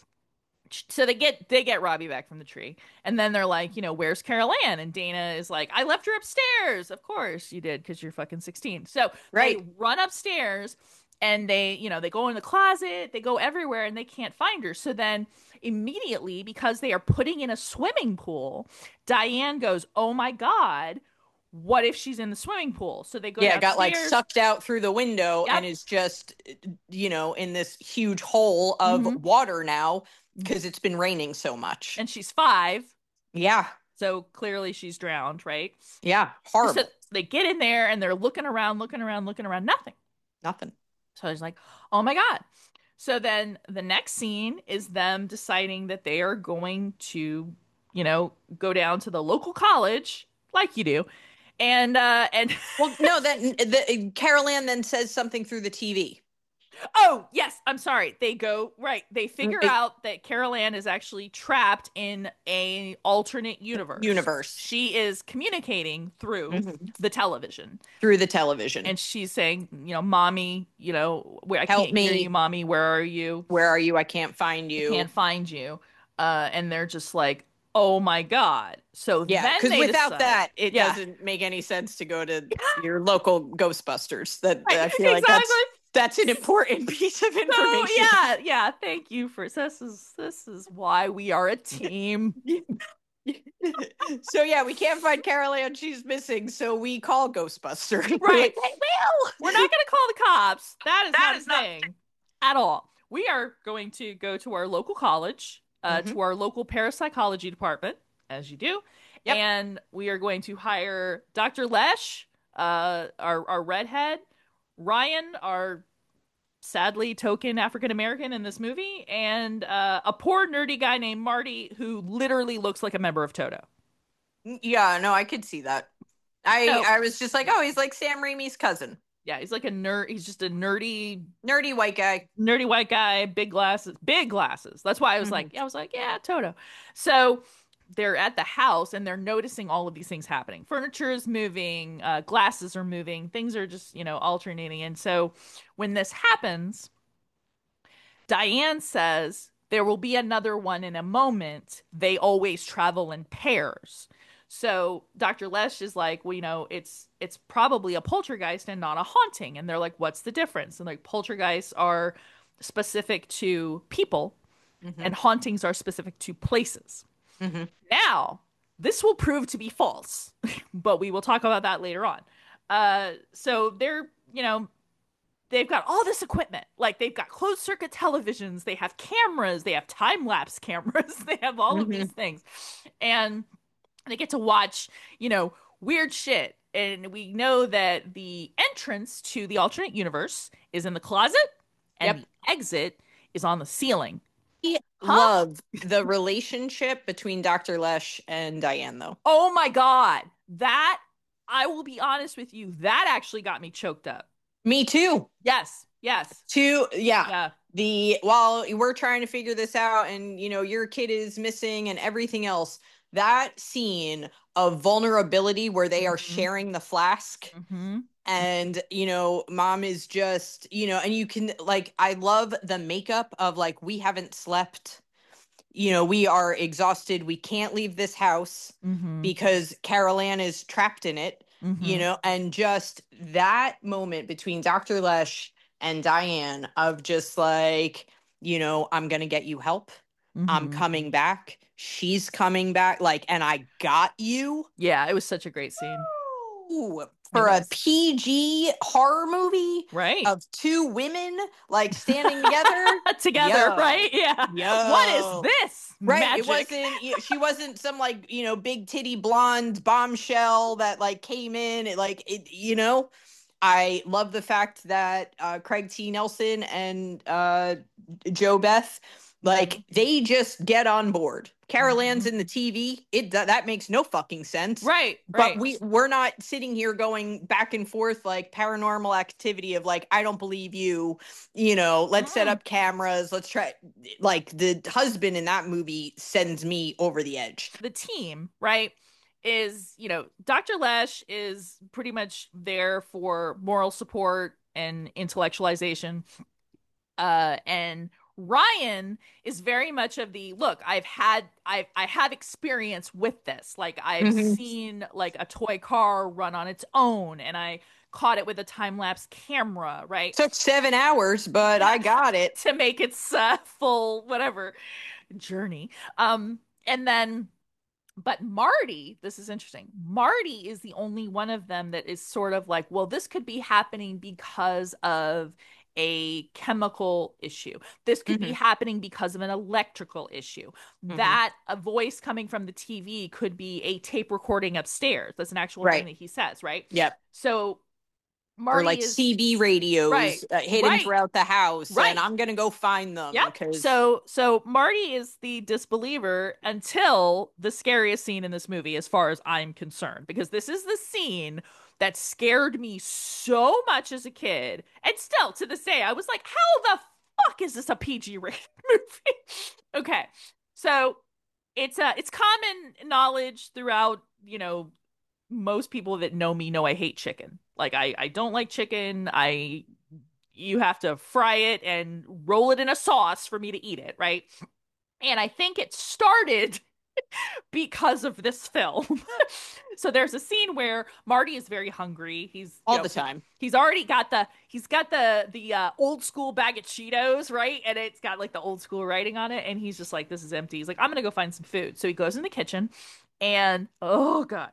so they get they get Robbie back from the tree, and then they're like, you know, where's Carol Ann? And Dana is like, I left her upstairs. Of course you did, because you're fucking sixteen. So Right. they run upstairs, and they, you know, they go in the closet, they go everywhere, and they can't find her. So then immediately, because they are putting in a swimming pool, Diane goes, oh my God, what if she's in the swimming pool? So they go Yeah, got like downstairs. sucked out through the window Yep. and is just, you know, in this huge hole of Mhm. water now because it's been raining so much. And she's five, Yeah, so clearly she's drowned, right? yeah, horrible. So they get in there and they're looking around, looking around, looking around, nothing. Nothing. So I was like, oh my God. So then the next scene is them deciding that they are going to, you know, go down to the local college, like you do. And, uh, and, Well, no, then the Carol Ann then says something through the T V. oh, yes, I'm sorry. They go, right. They figure It- out that Carol Ann is actually trapped in a alternate universe. Universe. She is communicating through Mhm. the television. Through the television. And she's saying, you know, mommy, you know, where I Help can't hear me. you, mommy. Where are you? Where are you? I can't find you. Can't find you. Uh, and they're just like, oh my God. So Yeah, then because they without decide- that, it Yeah. doesn't make any sense to go to your local Ghostbusters. That Right, I feel like that's exactly. that's an important piece of So information. yeah, yeah. Thank you for this. Is this is why we are a team? So yeah, we can't find Carol Ann. She's missing. So we call Ghostbusters. We're Right. like, "Hey, Will." We're not going to call the cops. That is That not is a not- thing at all. We are going to go to our local college, uh, Mhm. to our local parapsychology department, as you do. Yep. And we are going to hire Doctor Lesh, uh, our, our redhead, Ryan, our sadly token African American in this movie, and uh, a poor nerdy guy named Marty who literally looks like a member of Toto. Yeah, no, I could see that. I No. I was just like, oh, he's like Sam Raimi's cousin, Yeah, he's like a nerd. He's just a nerdy, nerdy white guy. nerdy white guy, big glasses, big glasses. That's why I was Mhm. like, I was like, yeah, Toto. So they're at the house and they're noticing all of these things happening. Furniture is moving, uh, glasses are moving, things are just, you know, alternating. And so when this happens, Diane says there will be another one in a moment. They always travel in pairs. So Doctor Lesh is like, well, you know, it's it's probably a poltergeist and not a haunting. And they're like, what's the difference? And like poltergeists are specific to people Mm-hmm. and hauntings are specific to places. Mm-hmm. Now, this will prove to be false, but we will talk about that later on. Uh, so they're, you know, they've got all this equipment. Like they've got closed circuit televisions, they have cameras, they have time lapse cameras, they have all Mm-hmm. of these things. And they get to watch, you know, weird shit. And we know that the entrance to the alternate universe is in the closet and Yep. the exit is on the ceiling. I Huh? love the relationship between Doctor Lesh and Diane, though. Oh my God. That, I will be honest with you, that actually got me choked up. Me too. Yes. Yes. Too, yeah. Yeah. The while we're trying to figure this out, and you know your kid is missing, and everything else. That scene of vulnerability where they are Mhm. sharing the flask. Mm-hmm. And you know mom is just, you know and you can, like, I love the makeup of, like, we haven't slept, you know we are exhausted, we can't leave this house Mm-hmm. because Carol Ann is trapped in it. Mm-hmm. You know and just that moment between Doctor Lesh and Diane of just like, you know I'm gonna get you help. I'm Mm-hmm. coming back, she's coming back, like, and I got you. Yeah, it was such a great scene. Ooh, for a was. P G horror movie Right. of two women like standing together. Together, Yo. right? Yeah. Yo. What is this? Right. Magic. It wasn't, you know, she wasn't some, like, you know, big titty blonde bombshell that like came in. It like it, you know, I love the fact that uh Craig T. Nelson and uh Joe Beth, like, they just get on board. Carol Ann's in the T V. It that makes no fucking sense. Right. But Right. we we're not sitting here going back and forth like Paranormal Activity of like, I don't believe you, you know, let's set Mm. up cameras, let's try. Like, the husband in that movie sends me over the edge. The team, right, is, you know, Doctor Lesh is pretty much there for moral support and intellectualization. Uh, and Ryan is very much of the look, I've had I I have experience with this. Like I've Mhm. seen like a toy car run on its own and I caught it with a time lapse camera, right? Took seven hours, but I got it. To make its uh, full whatever journey. Um and then but Marty, this is interesting. Marty is the only one of them that is sort of like, well, this could be happening because of a chemical issue. This could be Mhm. happening because of an electrical issue. Mhm. That a voice coming from the T V could be a tape recording upstairs. That's an actual Right. thing that he says, right? Yep. So Marty Or like is C B radios, Right. uh, hidden Right. throughout the house, Right. and I'm gonna go find them. yeah. Because So so Marty is the disbeliever until the scariest scene in this movie, as far as I'm concerned, because this is the scene that scared me so much as a kid, and still to this day, I was like, "How the fuck is this a P G rated movie?" Okay, so it's uh it's common knowledge throughout, you know, most people that know me know I hate chicken. Like I I don't like chicken. I you have to fry it and roll it in a sauce for me to eat it, right? And I think it started because of this film. So there's a scene where Marty is very hungry. He's all you know, the time. He's already got the he's got the the uh, old school bag of Cheetos, right? And it's got like the old school writing on it. And he's just like, this is empty. He's like, I'm gonna go find some food. So he goes in the kitchen, and oh god,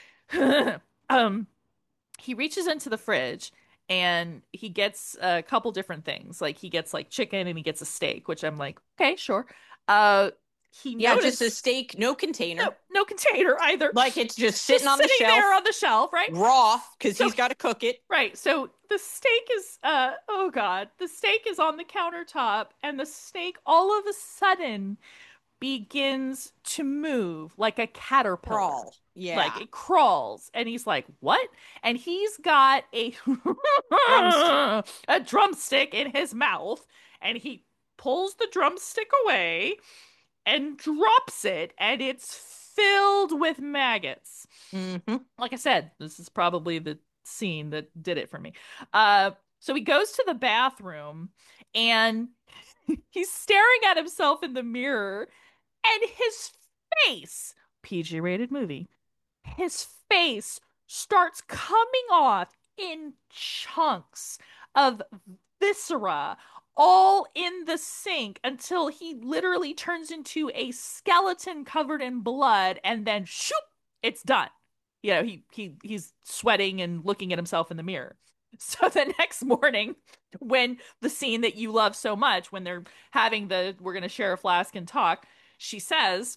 um, he reaches into the fridge and he gets a couple different things. Like he gets like chicken and he gets a steak, which I'm like, okay, sure. Uh, he Yeah, noticed just a steak, no container. no, no container either. Like, it's just sitting Just on the sitting shelf, there on the shelf, right? raw, because So- he's got to cook it. Right. So the steak is uh oh god, the steak is on the countertop and the steak all of a sudden begins to move like a caterpillar. Crawl. Yeah. Like it crawls and he's like, "What?" And he's got a Drumstick. a drumstick in his mouth and he pulls the drumstick away and drops it and it's filled with maggots. Mm-hmm. Like I said, this is probably the scene that did it for me. Uh, so he goes to the bathroom and He's staring at himself in the mirror, and his face, P G rated movie, his face starts coming off in chunks of viscera all in the sink until he literally turns into a skeleton covered in blood, and then shoop, it's done. You know, he he he's sweating and looking at himself in the mirror. So the next morning, when the scene that you love so much, when they're having the we're going to share a flask and talk, she says,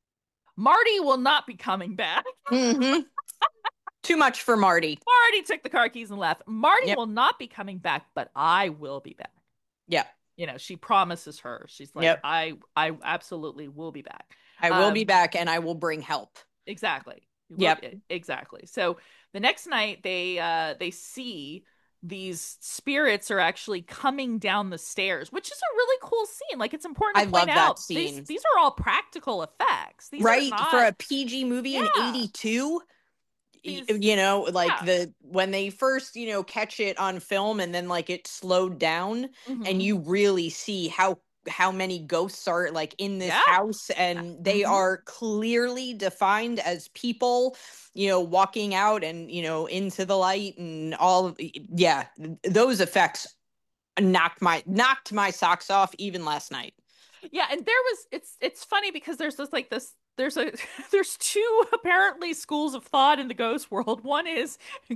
Marty will not be coming back. Mm-hmm. Too much for Marty. Marty took the car keys and left. Marty Yep. will not be coming back, but I will be back. Yep. You know, she promises her. She's like, Yep. I I absolutely will be back. I will Um, be back and I will bring help. Exactly. Yep. Exactly. So the next night they uh they see these spirits are actually coming down the stairs, which is a really cool scene. Like, it's important to I point love that out scene. these these are all practical effects. These are Right? not For a P G movie in Yeah. eighty-two, These- you know, like yeah. the when they first, you know, catch it on film and then like it slowed down Mhm. and you really see how how many ghosts are like in this Yeah. house, and they Mhm. are clearly defined as people, you know, walking out and, you know, into the light and all. Yeah, those effects knocked my knocked my socks off even last night. Yeah, and there was it's it's funny because there's this like this there's a there's two apparently schools of thought in the ghost world. One is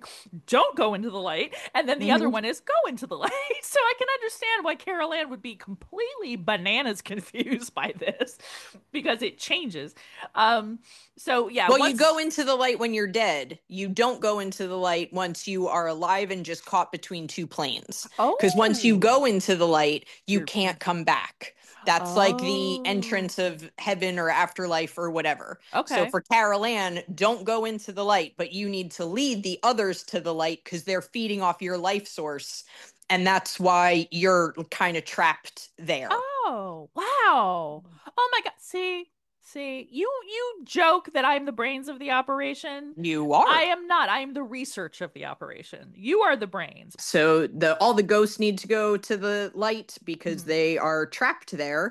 don't go into the light, and then the other Mhm. one is go into the light. So I can understand why Carol Ann would be completely bananas confused by this because it changes. Um so yeah, Well, you once- go into the light when you're dead. You don't go into the light once you are alive and just caught between two planes. oh Because once you go into the light, you You're- can't come back. That's like the Oh. entrance of heaven or afterlife or whatever. Okay. So for Carol Ann, don't go into the light, but you need to lead the others to the light because they're feeding off your life source. And that's why you're kind of trapped there. Oh, wow. Oh my God. See, see, you you joke that I'm the brains of the operation. You are. I am not. I am the research of the operation. You are the brains. So the all the ghosts need to go to the light because Mhm. they are trapped there.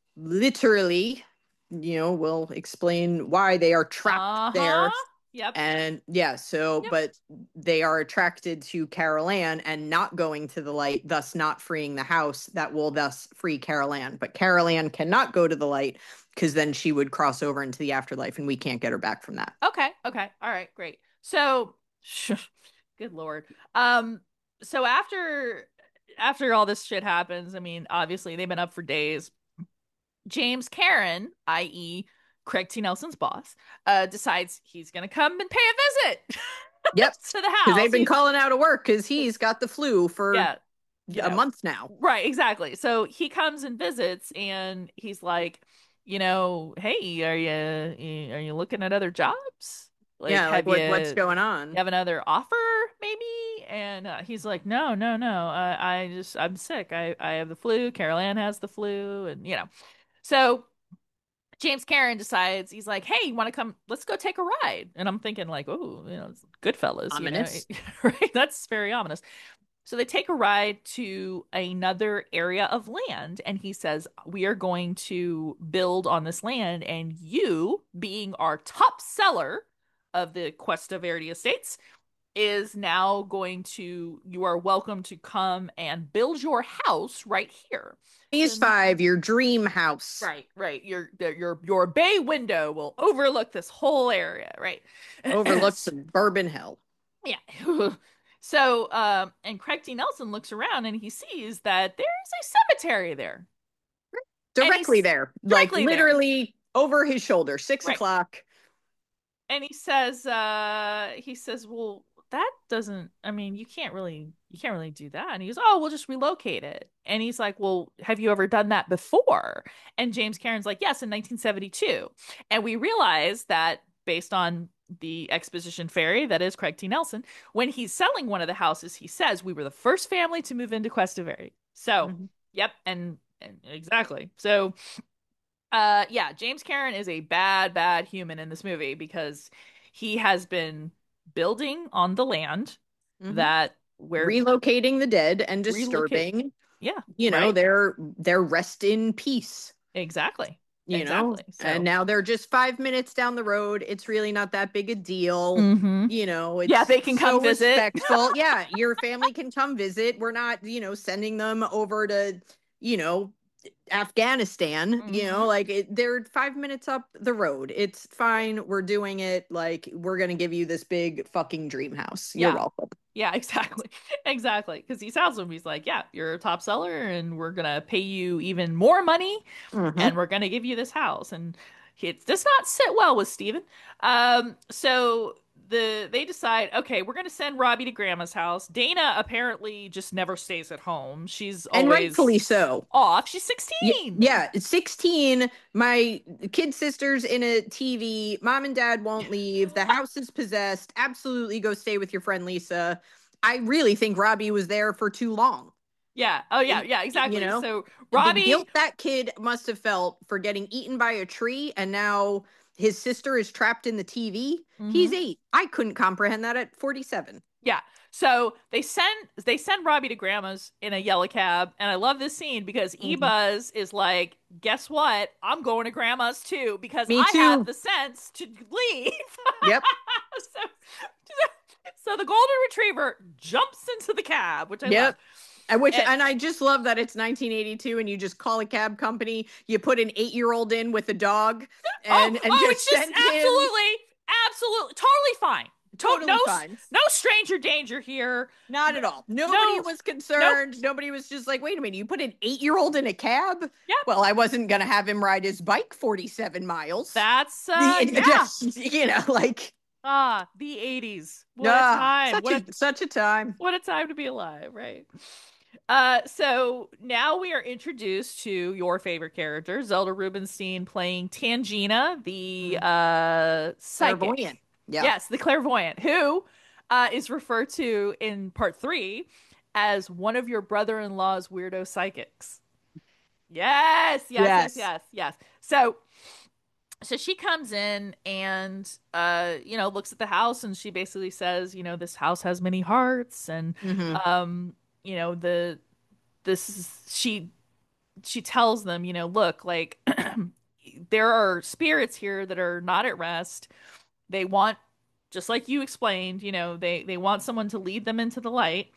Literally, you know, we'll explain why they are trapped there. Uh-huh. Yep. And yeah, so Yep. but they are attracted to Carol Ann and not going to the light, thus not freeing the house. That will thus free Carol Ann. But Carol Ann cannot go to the light because then she would cross over into the afterlife and we can't get her back from that. Okay. Okay. All right. Great. So, good Lord. Um. So after after all this shit happens, I mean, obviously they've been up for days. James Karen, that is. Craig T. Nelson's boss, uh, decides he's going to come and pay a visit Yep. to the house. Because they've been He's- calling out of work because he's got the flu for yeah, a yeah. month now. Right, exactly. So he comes and visits, and he's like, you know, hey, are you are you looking at other jobs? Like, yeah, like have what, you, what's going on? you have another offer, maybe? And uh, he's like, no, no, no. Uh, I just I'm sick. I I have the flu. Carol Ann has the flu, and you know, so. James Karen decides, he's like, hey, you want to come? Let's go take a ride. And I'm thinking, like, oh, you know, Goodfellas. Ominous. You know? Right? That's very ominous. So they take a ride to another area of land. And he says, we are going to build on this land. And you, being our top seller of the Cuesta Verde Estates, is now going to, you are welcome to come and build your house right here. Phase And- five, your dream house. Right, right. Your your your bay window will overlook this whole area, right? Overlooks suburban hell. Yeah. So, um, and Craig T. Nelson looks around and he sees that there's a cemetery there. Directly he's- there. directly like there. literally over his shoulder. Six Right. o'clock. And he says, uh, he says, well, that doesn't, I mean, you can't really, you can't really do that. And he goes, oh, we'll just relocate it. And he's like, well, have you ever done that before? And James Cameron's like, yes, in nineteen seventy-two. And we realize that based on the exposition fairy, that is Craig T. Nelson, when he's selling one of the houses, he says, we were the first family to move into Cuesta Verde. So, Mhm. yep. And, and exactly. So, uh, yeah, James Karen is a bad, bad human in this movie because he has been building on the land Mhm. that where Relocating the dead and Relocate- disturbing Yeah. You know, right? they're they're rest in peace. Exactly. You know, Exactly. So, and now they're just five minutes down the road. It's really not that big a deal. hmm You know, yeah, it's they can so come visit. respectful. Yeah, your family can come visit. We're not, you know, sending them over to, you know, Afghanistan, you know, hmm like it, they're five minutes up the road. It's fine. We're doing it. Like, we're going to give you this big fucking dream house. You're Yeah. welcome. Yeah, exactly. Exactly. Because he tells him, he's like, yeah, you're a top seller and we're going to pay you even more money and Hmm. we're going to give you this house. And it does not sit well with Steven. Um, so the they decide, okay, we're going to send Robbie to grandma's house. Dana apparently just never stays at home. She's And always rightfully so. off. She's Y- sixteen. Yeah, sixteen. My kid sister's in a T V. Mom and dad won't leave. The house is possessed. Absolutely go stay with your friend Lisa. I really think Robbie was there for too long. Yeah. Oh, yeah. Y- Yeah, You exactly. know, So the Robbie, guilt that kid must have felt for getting eaten by a tree and now his sister is trapped in the T V. He's Mhm. eight. I couldn't comprehend that at forty-seven. Yeah. So they send they send Robbie to grandma's in a yellow cab, and I love this scene because Mhm. Ebuzz is like, "Guess what? I'm going to grandma's too because Me I have too. the sense to leave." Yep. so, so the golden retriever jumps into the cab, which I love. Yep. And which And, and I just love that it's nineteen eighty-two and you just call a cab company, you put an eight-year-old in with a dog and oh, and oh, just it's just send him absolutely, absolutely, totally fine. To- totally no, fine. no stranger danger here. Not at all. Nobody No, was nope. concerned. Nobody was just like, wait a minute, you put an eight-year-old in a cab? Yeah, Well, I wasn't gonna have him ride his bike forty-seven miles. that's uh, The, yeah. just, you know, like Ah, the eighties. What a ah, time. such What a a such a time. what a time to be alive, right? Uh, so now we are introduced to your favorite character, Zelda Rubinstein playing Tangina, the Mm. uh psychic. Clairvoyant. Yeah. Yes, the clairvoyant, who uh is referred to in part three as one of your brother-in-law's weirdo psychics. Yes, yes, yes, Yes. yes, yes. So so she comes in and uh you know looks at the house and she basically says, you know, this house has many hearts and Hmm. um you know the this is she she tells them, you know, look, like there are spirits here that are not at rest. They want, just like you explained, you know, they they want someone to lead them into the light.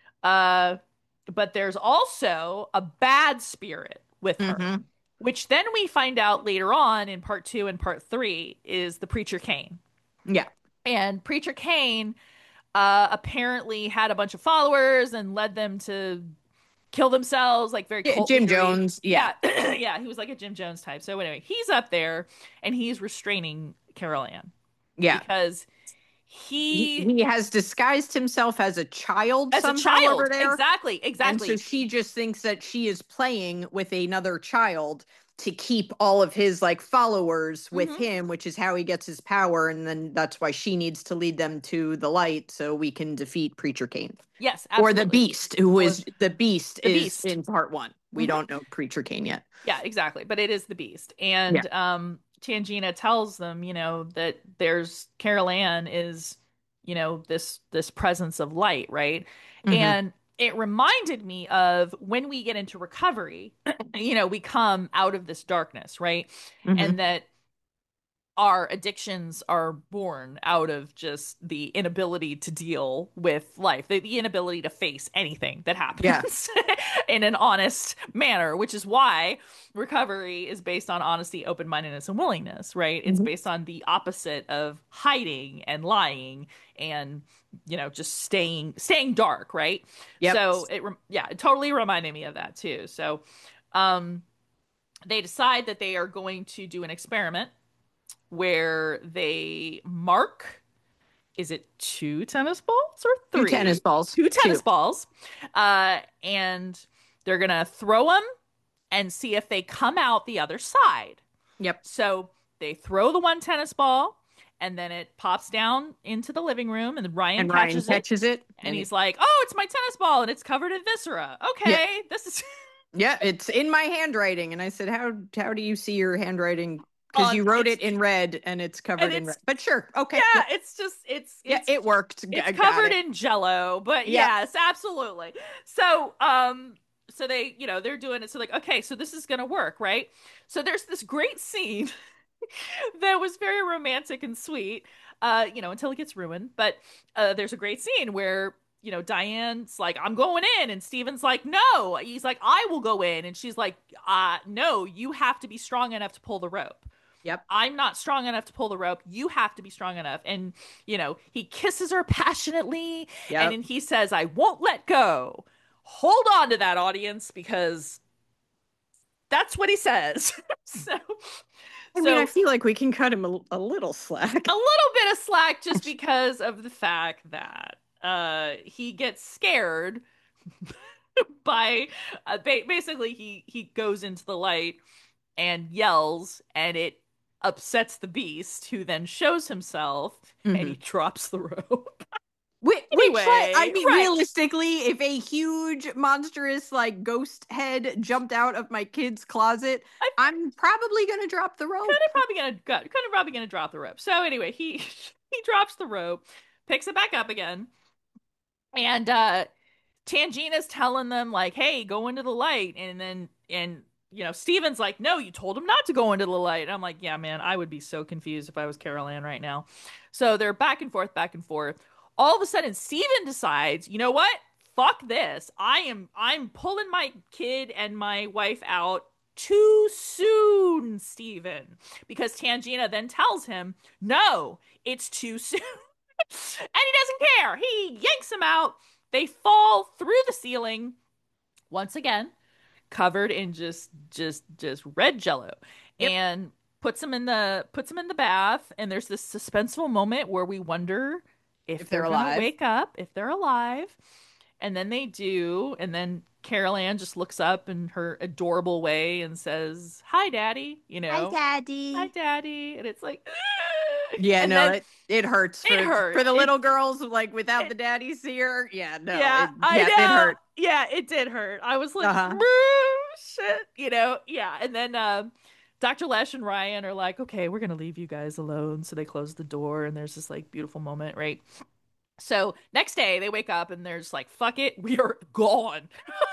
Uh but there's also a bad spirit with her, Hmm. which then we find out later on in part two and part three is the Preacher Cain. Yeah. And Preacher Cain uh, apparently had a bunch of followers and led them to kill themselves, like very Yeah, cult Jim leadery. Jones. Yeah. Yeah, yeah, he was like a Jim Jones type. So anyway, he's up there and he's restraining Carol Ann Yeah. because he, he, he has disguised himself as a child as a somehow over child, there. exactly, And exactly. so she just thinks that she is playing with another child to keep all of his like followers with Mhm. him, which is how he gets his power. And then that's why she needs to lead them to the light so we can defeat Preacher Cain. Yes, Or absolutely. the Beast, who Or is the Beast the is Beast. in part one. We Mhm. don't know Preacher Cain yet. Yeah, exactly. But it is the Beast. And um Tangina tells them, you know, that there's Carol Ann is, you know, this this presence of light, right? Mhm. And it reminded me of when we get into recovery, you know, we come out of this darkness, right? Mhm. And that our addictions are born out of just the inability to deal with life, the, the inability to face anything that happens in an honest manner, which is why recovery is based on honesty, open-mindedness, and willingness, right? It's Mhm. based on the opposite of hiding and lying and, you know, just staying staying dark, right? Yep. So it, rem- yeah, it totally reminded me of that too. So, um, they decide that they are going to do an experiment where they mark, is it two tennis balls or Two three? tennis balls. Two tennis Two. balls. Uh, and they're going to throw them and see if they come out the other side. Yep. So they throw the one tennis ball and then it pops down into the living room and Ryan And Ryan catches catches it. it. And he's like, oh, it's my tennis ball and it's covered in viscera. Okay, this is Yeah, it's in my handwriting. And I said, how how do you see your handwriting? Because Um, you wrote it's- it in red and it's covered and in it's- red. But sure, okay. yeah, it's just it's Yeah, it's it worked. it's I got covered it. in jello, but Yeah. yes, absolutely. So, um, so they, you know, they're doing it. So like, okay, so this is gonna work, right? So there's this great scene that was very romantic and sweet, uh, you know, until it gets ruined. But uh, there's a great scene where, you know, Diane's like, I'm going in, and Steven's like, no. He's like, I will go in, and she's like, uh, no, you have to be strong enough to pull the rope. Yep. I'm not strong enough to pull the rope. You have to be strong enough. And, you know, he kisses her passionately, Yep. and then he says, I won't let go. Hold on to that, audience, because that's what he says. so, I so mean, I feel like we can cut him a, a little slack. a little bit of slack just because of the fact that uh, he gets scared by uh, ba- basically he he goes into the light and yells, and it upsets the beast, who then shows himself Mhm. and he drops the rope. Which, Anyway, which like, I mean, right. realistically, if a huge, monstrous, like, ghost head jumped out of my kid's closet, I- I'm probably gonna drop the rope. Kind of probably gonna kind of probably gonna drop the rope. So anyway, he he drops the rope, picks it back up again, and uh Tangina's telling them like, "Hey, go into the light," and then and you know Steven's like, "No, you told him not to go into the light." And I'm like, "Yeah, man, I would be so confused if I was Carol Ann right now." So they're back and forth, back and forth. All of a sudden, Steven decides, you know what? Fuck this. I am I'm pulling my kid and my wife out too soon, Steven. Because Tangina then tells him, no, it's too soon. and he doesn't care. He yanks him out. They fall through the ceiling once again, covered in just just just red jello. Yep. And puts him in the puts him in the bath, and there's this suspenseful moment where we wonder if, If they're, they're gonna alive. wake up, if they're alive. And then they do, and then Carol Ann just looks up in her adorable way and says, "Hi, Daddy," you know. Daddy. Hi, Daddy. And it's like, Yeah, and no, then- it, it hurts. It For, hurt. for the It- little girls, like, without it- the daddies here. Yeah, no. yeah, it, I yeah, know. it hurt. Yeah, it did hurt. I was like, Uh-huh. shit, you know. Yeah, and then um, Doctor Lesh and Ryan are like, "Okay, we're gonna leave you guys alone." So they close the door, and there's this like beautiful moment, right? So next day they wake up and there's like, "Fuck it, we are gone."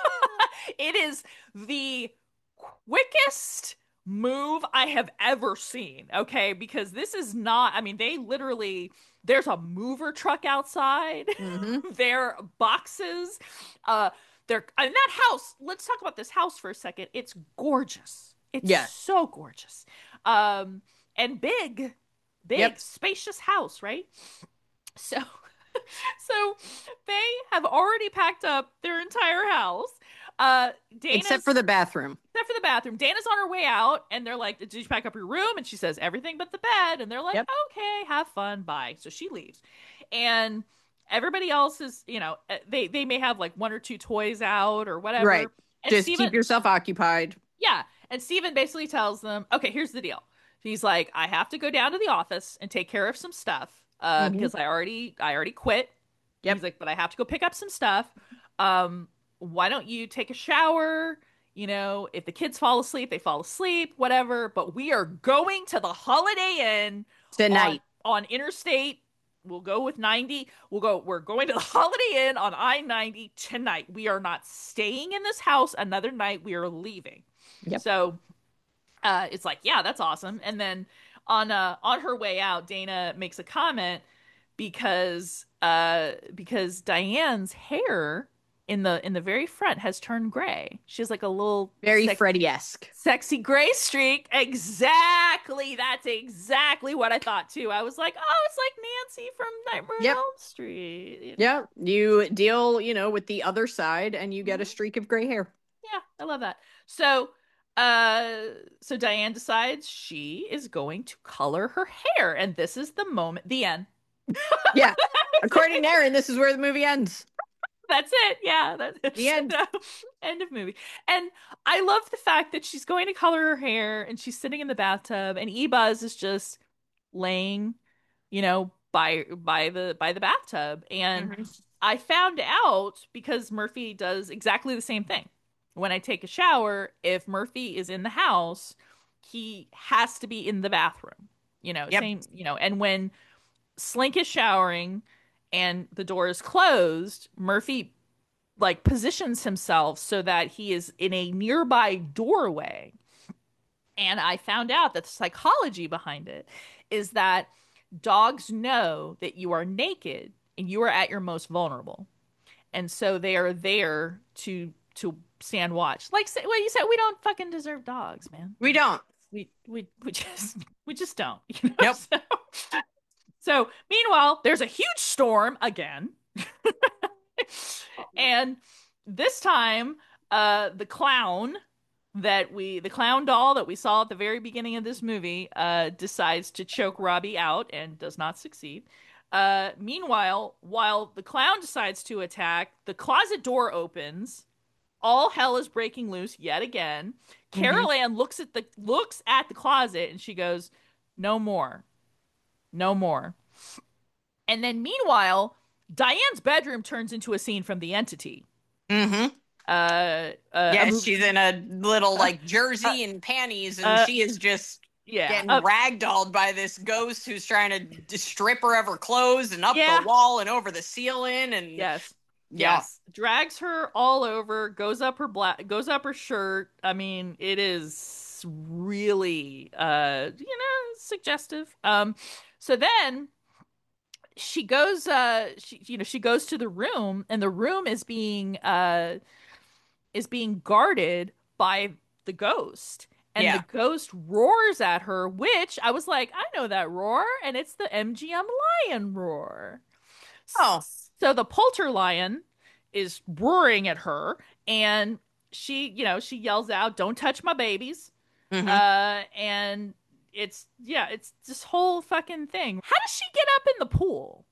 It is the quickest move I have ever seen. Okay, because this is not. I mean, they literally. There's a mover truck outside. Mhm. Their boxes. Uh, they're in that house. Let's talk about this house for a second. It's gorgeous. It's Yeah. so gorgeous. Um, and big, big, Yep. spacious house, right? So, so they have already packed up their entire house. Uh, Dana's, Except for the bathroom. except for the bathroom. Dana's on her way out, and they're like, "Did you pack up your room?" And she says, "Everything but the bed." And they're like, Yep. "Okay, have fun, bye." So she leaves, and everybody else is, you know, uh, they they may have like one or two toys out or whatever. Right. And Just Steven, keep yourself occupied. yeah, and Steven basically tells them, "Okay, here's the deal." He's like, "I have to go down to the office and take care of some stuff uh, Mhm. because I already I already quit." Yep. He's like, "But I have to go pick up some stuff. Um, why don't you take a shower? You know, if the kids fall asleep, they fall asleep, whatever. But we are going to the Holiday Inn Tonight. on, on Interstate. We'll go with ninety. We'll go. We're going to the Holiday Inn on I ninety tonight. We are not staying in this house another night. We are leaving." Yep. So, uh, it's like, yeah, that's awesome. And then on uh on her way out, Dana makes a comment because uh because Diane's hair in the in the very front has turned gray. She has like a little Very sex- Freddy-esque. sexy gray streak. Exactly. That's exactly what I thought too. I was like, oh, it's like Nancy from Nightmare on Yep. Elm Street. Yeah. You deal, you know, with the other side and you get a streak of gray hair. Yeah, I love that. So, uh, so Diane decides she is going to color her hair, and this is the moment. The end. Yeah. According to Aaron, this is where the movie ends. That's it. Yeah, that's The end. End of movie. And I love the fact that she's going to color her hair, and she's sitting in the bathtub, and E-Buzz is just laying, you know, by by the by the bathtub. And Mhm. I found out because Murphy does exactly the same thing. When I take a shower, if Murphy is in the house, he has to be in the bathroom. You know, Yep. same, you know, and when Slink is showering and the door is closed, Murphy like positions himself so that he is in a nearby doorway. And I found out that the psychology behind it is that dogs know that you are naked and you are at your most vulnerable. And so they are there to to stand watch. Like say, well, you said we don't fucking deserve dogs, man. We don't. We we we just we just don't. You know? Nope. So, so meanwhile, there's a huge storm again. And this time, uh, the clown that we, the clown doll that we saw at the very beginning of this movie, uh, decides to choke Robbie out and does not succeed. Uh, meanwhile, while the clown decides to attack, the closet door opens. All hell is breaking loose yet again. Carol Mhm. Ann looks at the looks at the closet and she goes, "No more, no more." And then meanwhile, Diane's bedroom turns into a scene from The Entity. Mm-hmm. Uh, uh, a Yes, movie- she's in a little like uh, jersey and panties, and uh, she is just yeah, getting uh, ragdolled by this ghost who's trying to d- strip her of her clothes and up Yeah. the wall and over the ceiling, and yes, yeah. yes, drags her all over, goes up her black, goes up her shirt. I mean, it is really, uh, you know, suggestive. Um, so then she goes, uh, she, you know, she goes to the room, and the room is being, uh, is being guarded by the ghost. And Yeah. the ghost roars at her, which I was like, I know that roar, and it's the M G M lion roar. Oh. So the polter lion is roaring at her, and she, you know, she yells out, "Don't touch my babies." Mhm. Uh, and it's, yeah, it's this whole fucking thing. How does she get up in the pool?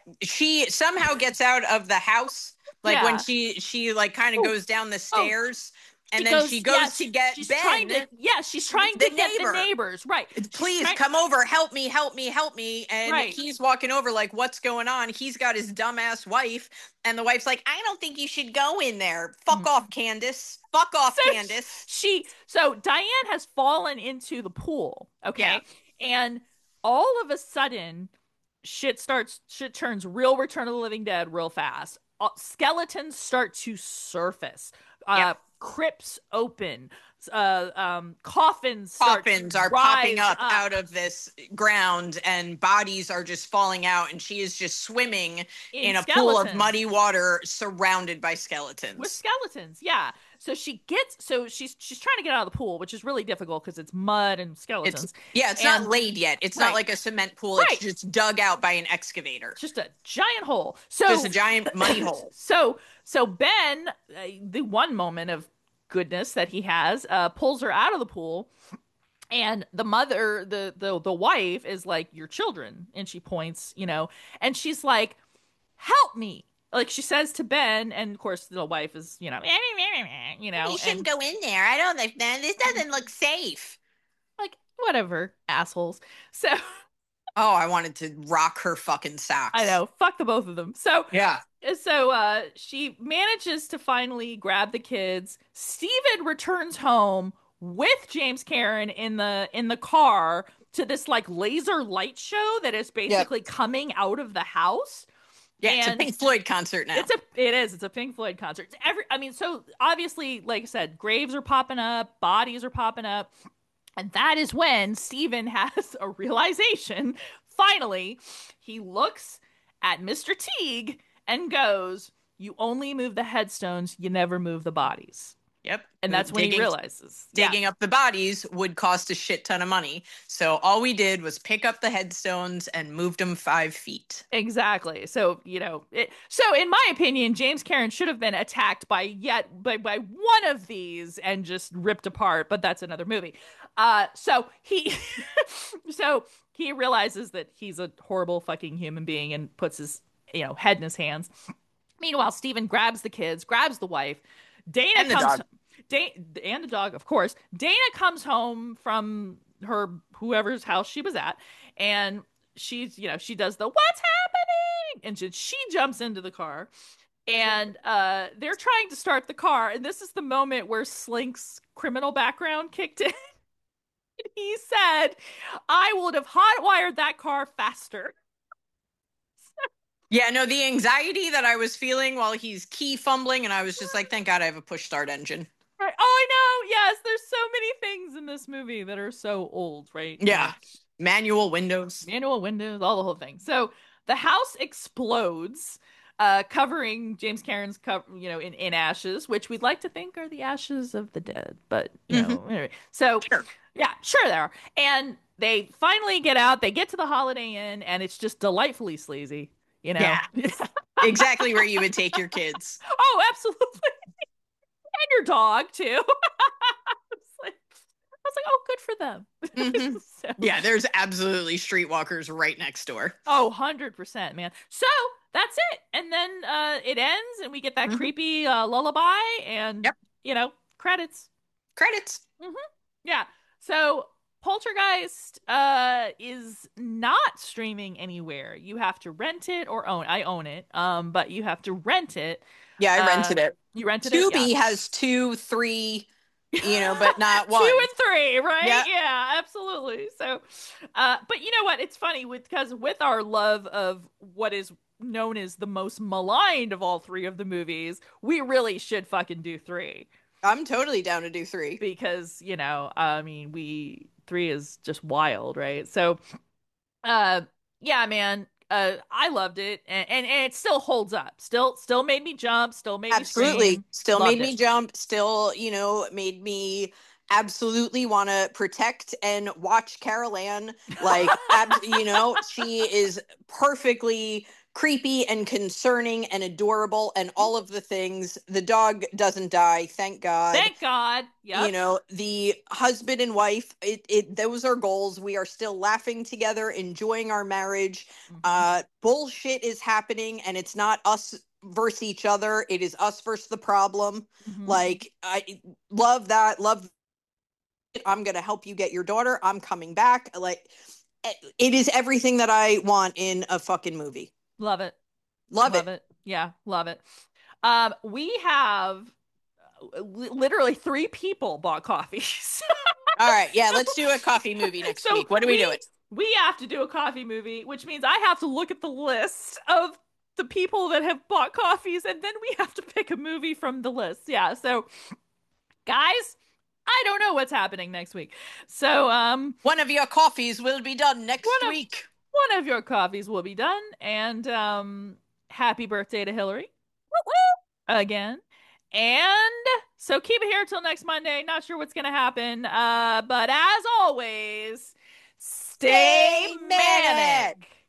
She somehow gets out of the house, like Yeah. when she she like kind of Oh. goes down the stairs, and She then she goes yeah, to she- get she's Ben. trying to, yeah, she's trying the to get neighbor. the neighbors, right? She's Please trying- come over, help me, help me, help me. And Right. he's walking over like, what's going on? He's got his dumbass wife, and the wife's like, I don't think you should go in there. Fuck Mm. off, Candace. Fuck off, So Candace. She so Diane has fallen into the pool, okay? Yeah. And all of a sudden shit starts shit turns real Return of the Living Dead real fast. Uh, skeletons start to surface. Uh Yeah. crypts open. Uh um coffins start to Coffins are popping rise up, out of this ground, and bodies are just falling out, and she is just swimming in, a pool of skeletons. muddy water surrounded by skeletons. With skeletons, yeah. So she gets so she's she's trying to get out of the pool, which is really difficult because it's mud and skeletons. It's yeah, it's And- not laid yet. It's Right. not like a cement pool. Right. It's just dug out by an excavator. It's just a giant hole. So Just a giant muddy hole. So so Ben, uh, the one moment of goodness that he has, uh, pulls her out of the pool, and the mother, the the the wife, is like, "Your children," and she points, you know, and she's like, "Help me." Like she says to Ben, and of course the wife is, you know, you know, and, go in there. I don't think this doesn't look safe. like, whatever, assholes. So Oh, I wanted to rock her fucking socks. I know, fuck the both of them. So Yeah. So uh, she manages to finally grab the kids. Steven returns home with James Karen in the in the car to this like laser light show that is basically coming out of the house. Yeah, it's a And Pink Floyd concert now. It's a it is it's a Pink Floyd concert. It's every I mean, so obviously, like I said, graves are popping up, bodies are popping up, and that is when Steven has a realization. Finally, he looks at Mister Teague and goes, "You only move the headstones, you never move the bodies." Yep. And that's when Digging- he realizes. Digging up the bodies would cost a shit ton of money. So all we did was pick up the headstones and moved them five feet. Yeah, exactly. So, you know, it, so in my opinion, James Karen should have been attacked by yet by, by one of these and just ripped apart, but that's another movie. Uh so he so he realizes that he's a horrible fucking human being and puts his, you know, head in his hands. Meanwhile, Steven grabs the kids, grabs the wife. Dana And the comes dog. Da- and the dog, of course. Dana comes home from her whoever's house she was at, and she's, you know, she does the "what's happening?" and she, she jumps into the car, and uh, they're trying to start the car, and this is the moment where Slink's criminal background kicked in. He said, "I would have hotwired that car faster." Yeah, no, the anxiety that I was feeling while he's key fumbling, and I was just like, thank God I have a push start engine. Right. Oh, I know. Yes, there's so many things in this movie that are so old, right? You Yeah. know, Manual windows. manual windows, all the whole thing. So the house explodes, uh, covering James Cameron's cover, you know, in, in ashes, which we'd like to think are the ashes of the dead, but you Hmm. know, anyway. So Sure. yeah, sure they are. And they finally get out, they get to the Holiday Inn, and it's just delightfully sleazy, you know. Yeah. Exactly where you would take your kids. Oh, absolutely. And your dog too. It's like, I was like, oh, good for them. Hmm. So, Yeah, there's absolutely streetwalkers right next door. oh, one hundred percent, man. So that's it. And then uh, it ends, and we get that Hmm. creepy uh, lullaby and, Yep. you know, credits. Credits. Hmm. Yeah. So Poltergeist uh, is not streaming anywhere. You have to rent it or own. I own it, um, but you have to rent it. Yeah, I Uh, rented it. you rented it, yeah. Tubi has two, three, you know, but not Two one. and three, right? Yeah. Yeah, absolutely. So, uh, but you know what? It's funny with because with our love of what is known as the most maligned of all three of the movies, we really should fucking do three I'm totally down to do three. because you know, I mean, we three is just wild, right? So, uh, yeah, man. Uh, I loved it, and, and and it still holds up. Still, still made me jump. Still made me Absolutely. scream. Still made Loved me it. jump. Still, you know, made me absolutely want to protect and watch Carol Ann. Like, ab- you know, she is perfectly creepy and concerning and adorable and all of the things. The dog doesn't die, thank God. Thank God. You Yep. know, the husband and wife, it, it those are goals. We are still laughing together, enjoying our marriage. Mhm. Uh bullshit is happening, and it's not us versus each other, it is us versus the problem. Mhm. Like, I love that. Love it. I'm gonna help you get your daughter, I'm coming back. Like, it it is everything that I want in a fucking movie. Love it. Love Love it. it. Yeah, love it. Um, we have uh, li- literally three people bought coffees. All right, yeah, let's do a coffee movie next So week. What are we we doing? we have to do a coffee movie, which means I have to look at the list of the people that have bought coffees, and then we have to pick a movie from the list. Yeah. So guys, I don't know what's happening next week. So um One of your coffees will be done next one of week. one of your coffees will be done, and um happy birthday to Hillary again. And so keep it here till next Monday. Not sure what's gonna happen. Uh, but as always, stay Stay manic. manic.